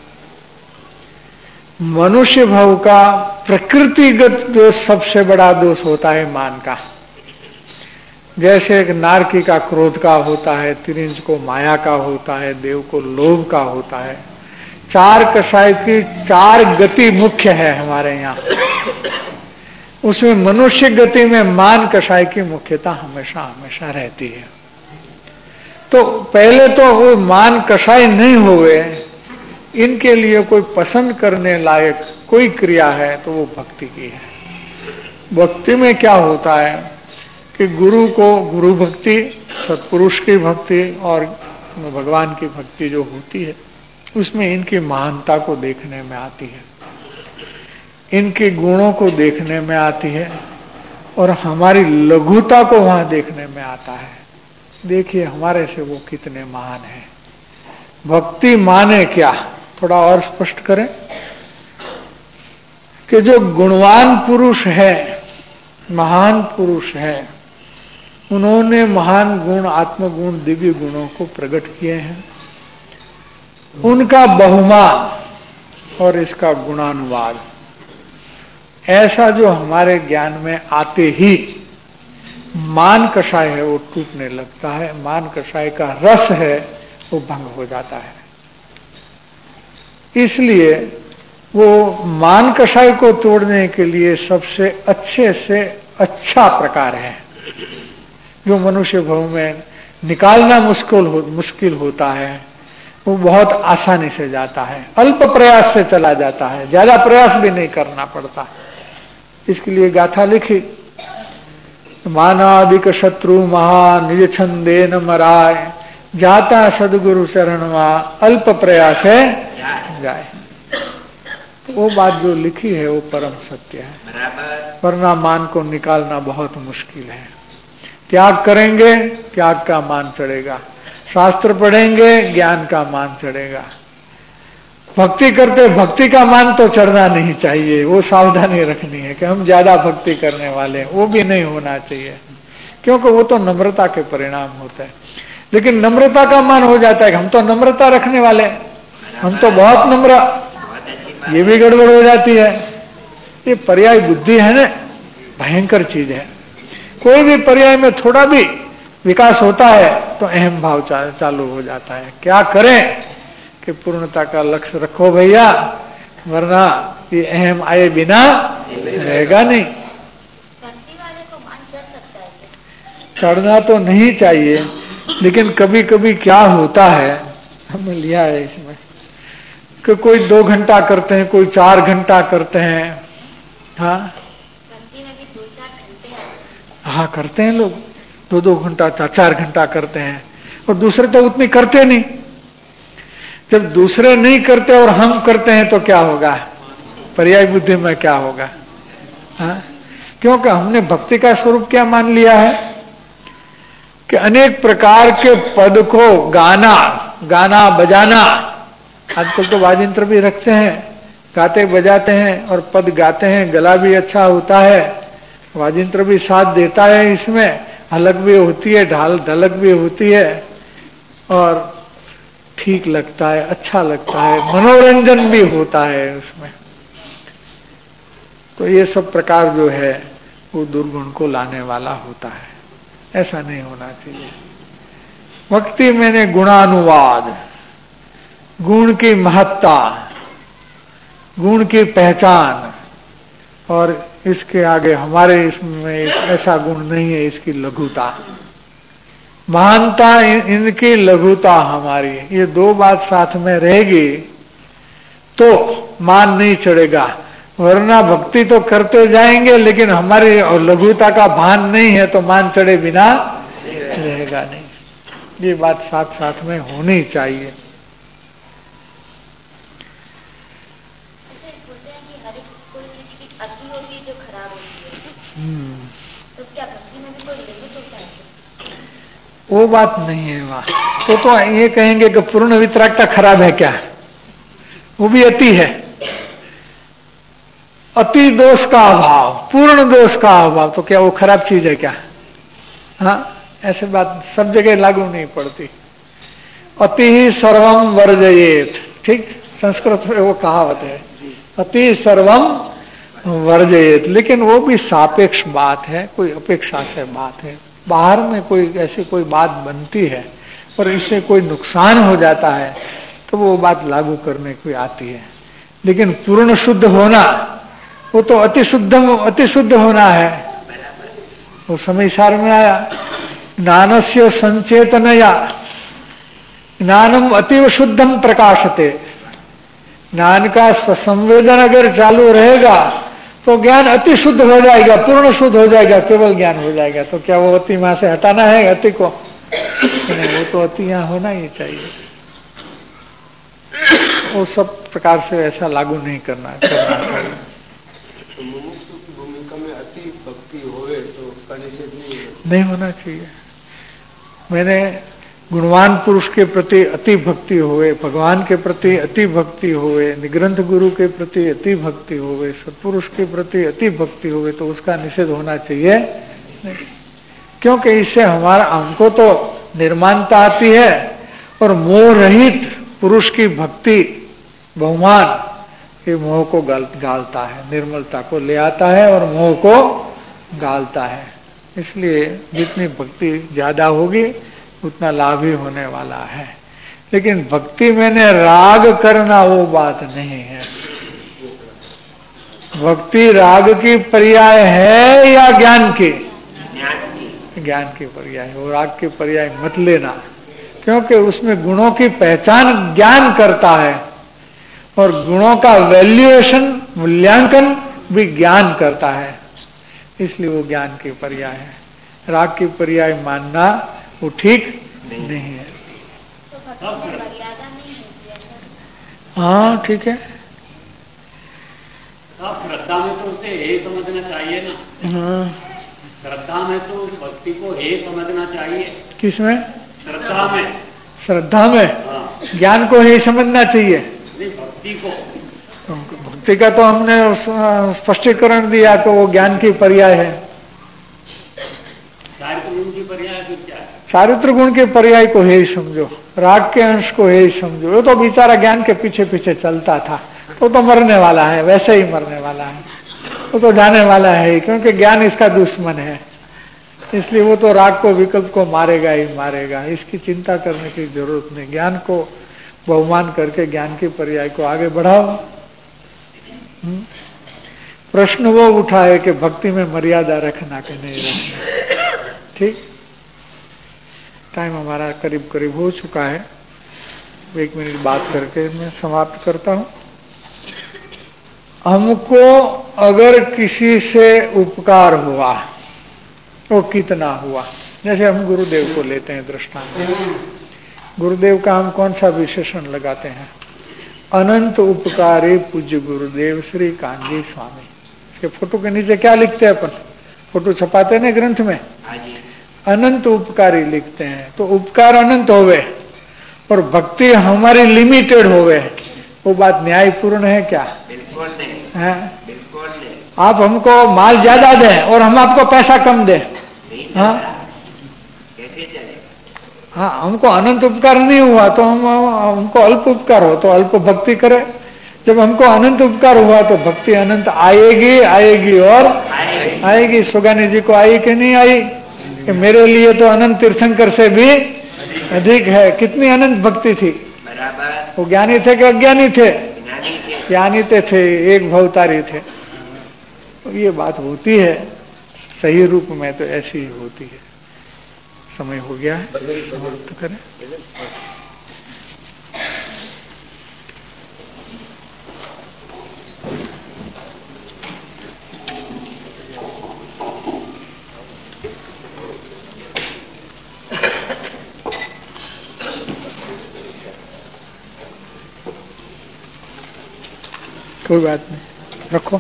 मनुष्य भव का प्रकृतिगत दोष सबसे बड़ा दोष होता है मान का। जैसे एक नारकी का क्रोध का होता है, तिरिंज को माया का होता है, देव को लोभ का होता है। चार कषाय की चार गति मुख्य है हमारे यहाँ। उसमें मनुष्य गति में मान कषाय की मुख्यता हमेशा हमेशा रहती है। तो पहले तो वो मान कषाय नहीं हुए, इनके लिए कोई पसंद करने लायक कोई क्रिया है तो वो भक्ति की है। भक्ति में क्या होता है कि गुरु को गुरु भक्ति, सत्पुरुष की भक्ति और भगवान की भक्ति जो होती है उसमें इनकी महानता को देखने में आती है, इनके गुणों को देखने में आती है और हमारी लघुता को वहां देखने में आता है। देखिए हमारे से वो कितने महान है। भक्ति माने क्या, थोड़ा और स्पष्ट करें कि जो गुणवान पुरुष है, महान पुरुष है, उन्होंने महान गुण, आत्मगुण, दिव्य गुणों को प्रकट किए हैं। उनका बहुमान और इसका गुणानुवाद ऐसा जो हमारे ज्ञान में आते ही मान कषाय है वो टूटने लगता है, मान कषाय का रस है वो भंग हो जाता है। इसलिए वो मान कषाय को तोड़ने के लिए सबसे अच्छे से अच्छा प्रकार है जो मनुष्य भव में निकालना मुश्किल होता है, वो बहुत आसानी से जाता है, अल्प प्रयास से चला जाता है, ज्यादा प्रयास भी नहीं करना पड़ता। इसके लिए गाथा लिखी, मानादिक शत्रु महा निज छंदे न मराय, जाता सदगुरु शरणवा अल्प प्रयास है जाए। तो वो बात जो लिखी है वो परम सत्य है, वरना मान को निकालना बहुत मुश्किल है। त्याग करेंगे त्याग का मान चढ़ेगा, शास्त्र पढ़ेंगे ज्ञान का मान चढ़ेगा। भक्ति करते भक्ति का मान तो चढ़ना नहीं चाहिए, वो सावधानी रखनी है कि हम ज्यादा भक्ति करने वाले हैं, वो भी नहीं होना चाहिए, क्योंकि वो तो नम्रता के परिणाम होते हैं। लेकिन नम्रता का मान हो जाता है कि हम तो नम्रता रखने वाले हैं, हम तो बहुत नम्र, ये भी गड़बड़ हो जाती है। ये पर्याय बुद्धि है ना, भयंकर चीज है। कोई भी पर्याय में थोड़ा भी विकास होता है तो अहम भाव चालू हो जाता है। क्या करें कि पूर्णता का लक्ष्य रखो भैया, वरना ये अहम आए बिना रहेगा नहीं। वाले को मान चढ़ सकता है? चढ़ना तो नहीं चाहिए, लेकिन कभी कभी क्या होता है, हमने लिया है इसमें कि कोई 2 घंटा करते हैं, कोई 4 घंटा करते हैं। हाँ भक्ति में भी 2-4 घंटे हैं। हाँ करते हैं लोग, 2-2 घंटा 4-4 घंटा करते हैं, और दूसरे तो उतनी करते नहीं। जब दूसरे नहीं करते और हम करते हैं तो क्या होगा, पर्याय बुद्धि में क्या होगा। हाँ? क्योंकि हमने भक्ति का स्वरूप क्या मान लिया है कि अनेक प्रकार के पद को गाना बजाना, आजकल तो वाजिंत्र भी रखते हैं, गाते बजाते हैं और पद गाते हैं, गला भी अच्छा होता है, वाजिंत्र भी साथ देता है, इसमें हलक भी होती है, ढलक भी होती है, और ठीक लगता है, अच्छा लगता है, मनोरंजन भी होता है उसमें। तो ये सब प्रकार जो है वो दुर्गुण को लाने वाला होता है, ऐसा नहीं होना चाहिए। भक्ति मैंने गुणानुवाद, गुण की महत्ता, गुण की पहचान, और इसके आगे हमारे इसमें ऐसा गुण नहीं है, इसकी लघुता, महानता इनकी लघुता हमारी, ये 2 बात साथ में रहेगी तो मान नहीं चढ़ेगा। वरना भक्ति तो करते जाएंगे लेकिन हमारी लघुता का भान नहीं है तो मान चढ़े बिना रहेगा नहीं। ये बात साथ साथ में होनी चाहिए। वो बात नहीं है वहां। तो ये कहेंगे कि पूर्ण वितरागता खराब है क्या, वो भी अति है। अति दोष का अभाव, पूर्ण दोष का अभाव, तो क्या वो खराब चीज है क्या? हाँ, ऐसे बात सब जगह लागू नहीं पड़ती। अति ही सर्वम वर्जयेत, ठीक, संस्कृत में वो कहावत है, अति सर्वम वर्जयेत। लेकिन वो भी सापेक्ष बात है, कोई अपेक्षा से बात है। बाहर में कोई ऐसी कोई बात बनती है और इससे कोई नुकसान हो जाता है तो वो बात लागू करने को आती है। लेकिन पूर्ण शुद्ध होना वो तो अति शुद्ध होना है। वो समय सार में आया, ज्ञानस्य संचेतनया ज्ञानम अतीव शुद्धम प्रकाशते। ज्ञान का स्वसंवेदन अगर चालू रहेगा तो ज्ञान अति शुद्ध हो जाएगा, पूर्ण शुद्ध हो जाएगा, केवल ज्ञान हो जाएगा। तो क्या वो अति वहां से हटाना है अति को? नहीं, वो तो अति यहाँ होना ही चाहिए। वो सब प्रकार से ऐसा लागू नहीं करना चाहिए। तो मुमुक्षु की भूमिका में अति भक्ति होवे तो उसका निषेध नहीं होना चाहिए। मैंने गुणवान पुरुष के प्रति अति भक्ति हुए, भगवान के प्रति अति भक्ति हुए, निग्रंथ गुरु के प्रति अति भक्ति हुए, सत्पुरुष के प्रति अति भक्ति हुए, तो उसका निषेध होना चाहिए नहीं। क्योंकि इससे हमको तो निर्माणता आती है और मोह रहित पुरुष की भक्ति बहुमान ये मोह को गालता है, निर्मलता को ले आता है और मोह को गालता है। इसलिए जितनी भक्ति ज्यादा होगी उतना लाभ ही होने वाला है। लेकिन भक्ति मैंने राग करना वो बात नहीं है। भक्ति राग की पर्याय है या ज्ञान की? ज्ञान की पर्याय है। और राग की पर्याय मत लेना, क्योंकि उसमें गुणों की पहचान ज्ञान करता है और गुणों का वैल्यूएशन मूल्यांकन भी ज्ञान करता है, इसलिए वो ज्ञान की पर्याय है। राग की पर्याय मानना वो ठीक नहीं है। हाँ ठीक है। श्रद्धा में तो उसे हे समझना चाहिए ना। हाँ, श्रद्धा में तो भक्ति को हे समझना चाहिए। किसमें? श्रद्धा में। श्रद्धा में हाँ। ज्ञान को हे समझना चाहिए। नहीं, भक्ति को। भक्ति का तो हमने स्पष्टीकरण दिया कि वो ज्ञान की पर्याय है। चारित्र गुण की पर्याय फिर क्या है? चारित्र गुण के पर्याय को हे समझो, राग के अंश को हे समझो। वो तो बेचारा ज्ञान के पीछे पीछे चलता था, तो मरने वाला है, वैसे ही मरने वाला है, वो तो जाने वाला है, क्योंकि ज्ञान इसका दुश्मन है। इसलिए वो तो राग को विकल्प को मारेगा ही मारेगा। इसकी चिंता करने की जरूरत नहीं। ज्ञान को बहुमान करके ज्ञान की पर्याय को आगे बढ़ाओ। प्रश्न वो उठा है कि भक्ति में मर्यादा रखना कि नहीं रखना। ठीक, टाइम हमारा करीब करीब हो चुका है। 1 मिनट बात करके मैं समाप्त करता हूं। हमको अगर किसी से उपकार हुआ वो कितना हुआ, जैसे हम गुरुदेव को लेते हैं दृष्टांत। गुरुदेव का हम कौन सा विशेषण लगाते हैं? अनंत उपकारी पूज्य गुरुदेव श्री कांजी स्वामी। इसके फोटो के नीचे क्या लिखते हैं अपन? फोटो छपाते ना ग्रंथ में, अनंत उपकारी लिखते हैं। तो उपकार अनंत होवे और भक्ति हमारी लिमिटेड होवे, वो बात न्यायपूर्ण है क्या? बिल्कुल नहीं है? बिल्कुल नहीं। आप हमको माल ज्यादा दें और हम आपको पैसा कम दें, हाँ कैसे चलेगा? हाँ, हमको अनंत उपकार नहीं हुआ तो हमको अल्प उपकार हो तो अल्प भक्ति करे। जब हमको अनंत उपकार हुआ तो भक्ति अनंत आएगी आएगी और आएगी। सुगानी जी को आई कि नहीं आई कि मेरे लिए तो अनंत तीर्थंकर से भी अधिक है। कितनी अनंत भक्ति थी। बराबर। वो ज्ञानी थे कि अज्ञानी थे? ज्ञानी थे। ज्ञानी थे, एक भवतारी थे। तो ये बात होती है, सही रूप में तो ऐसी ही होती है। समय हो गया है, समाप्त करें। कोई बात नहीं, रखो।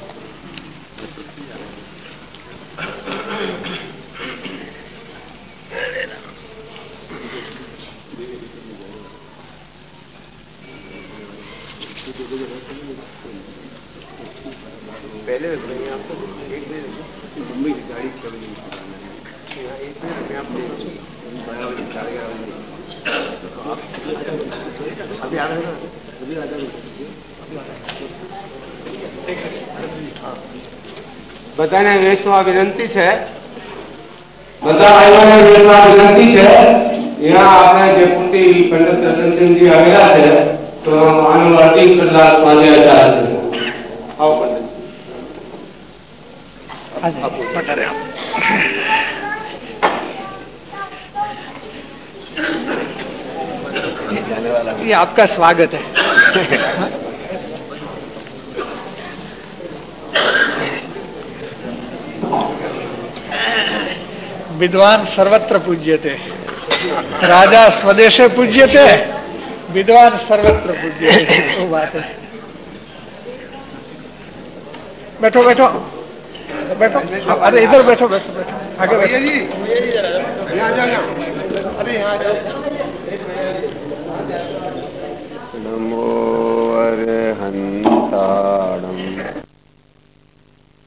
पहले आपको एक मुंबई की गाड़ी चल रही है, 1 मिनट में आपको 12 बजे 11:30 बजे બધાને વેચવા વિનંતી છે. બધા ભાઈઓને વેચવા વિનંતી છે. यहाँ આપણે જે કુંતી પંડિત રતનસિંહજી આવેલા છે તો આનો અર્થી કલાક સ્વાધ્યાય છે. આવો પંડિત. ये आपका स्वागत है. विद्वान सर्वत्र पूज्यते, राजा स्वदेशे पूज्यते, विद्वान सर्वत्र पूज्यते. वो बात है. बैठो बैठो बैठो. अरे इधर बैठो बैठो बैठो. आगे भैया जी यहाँ जाना. अरे यहाँ जाओ. नमो अरहंता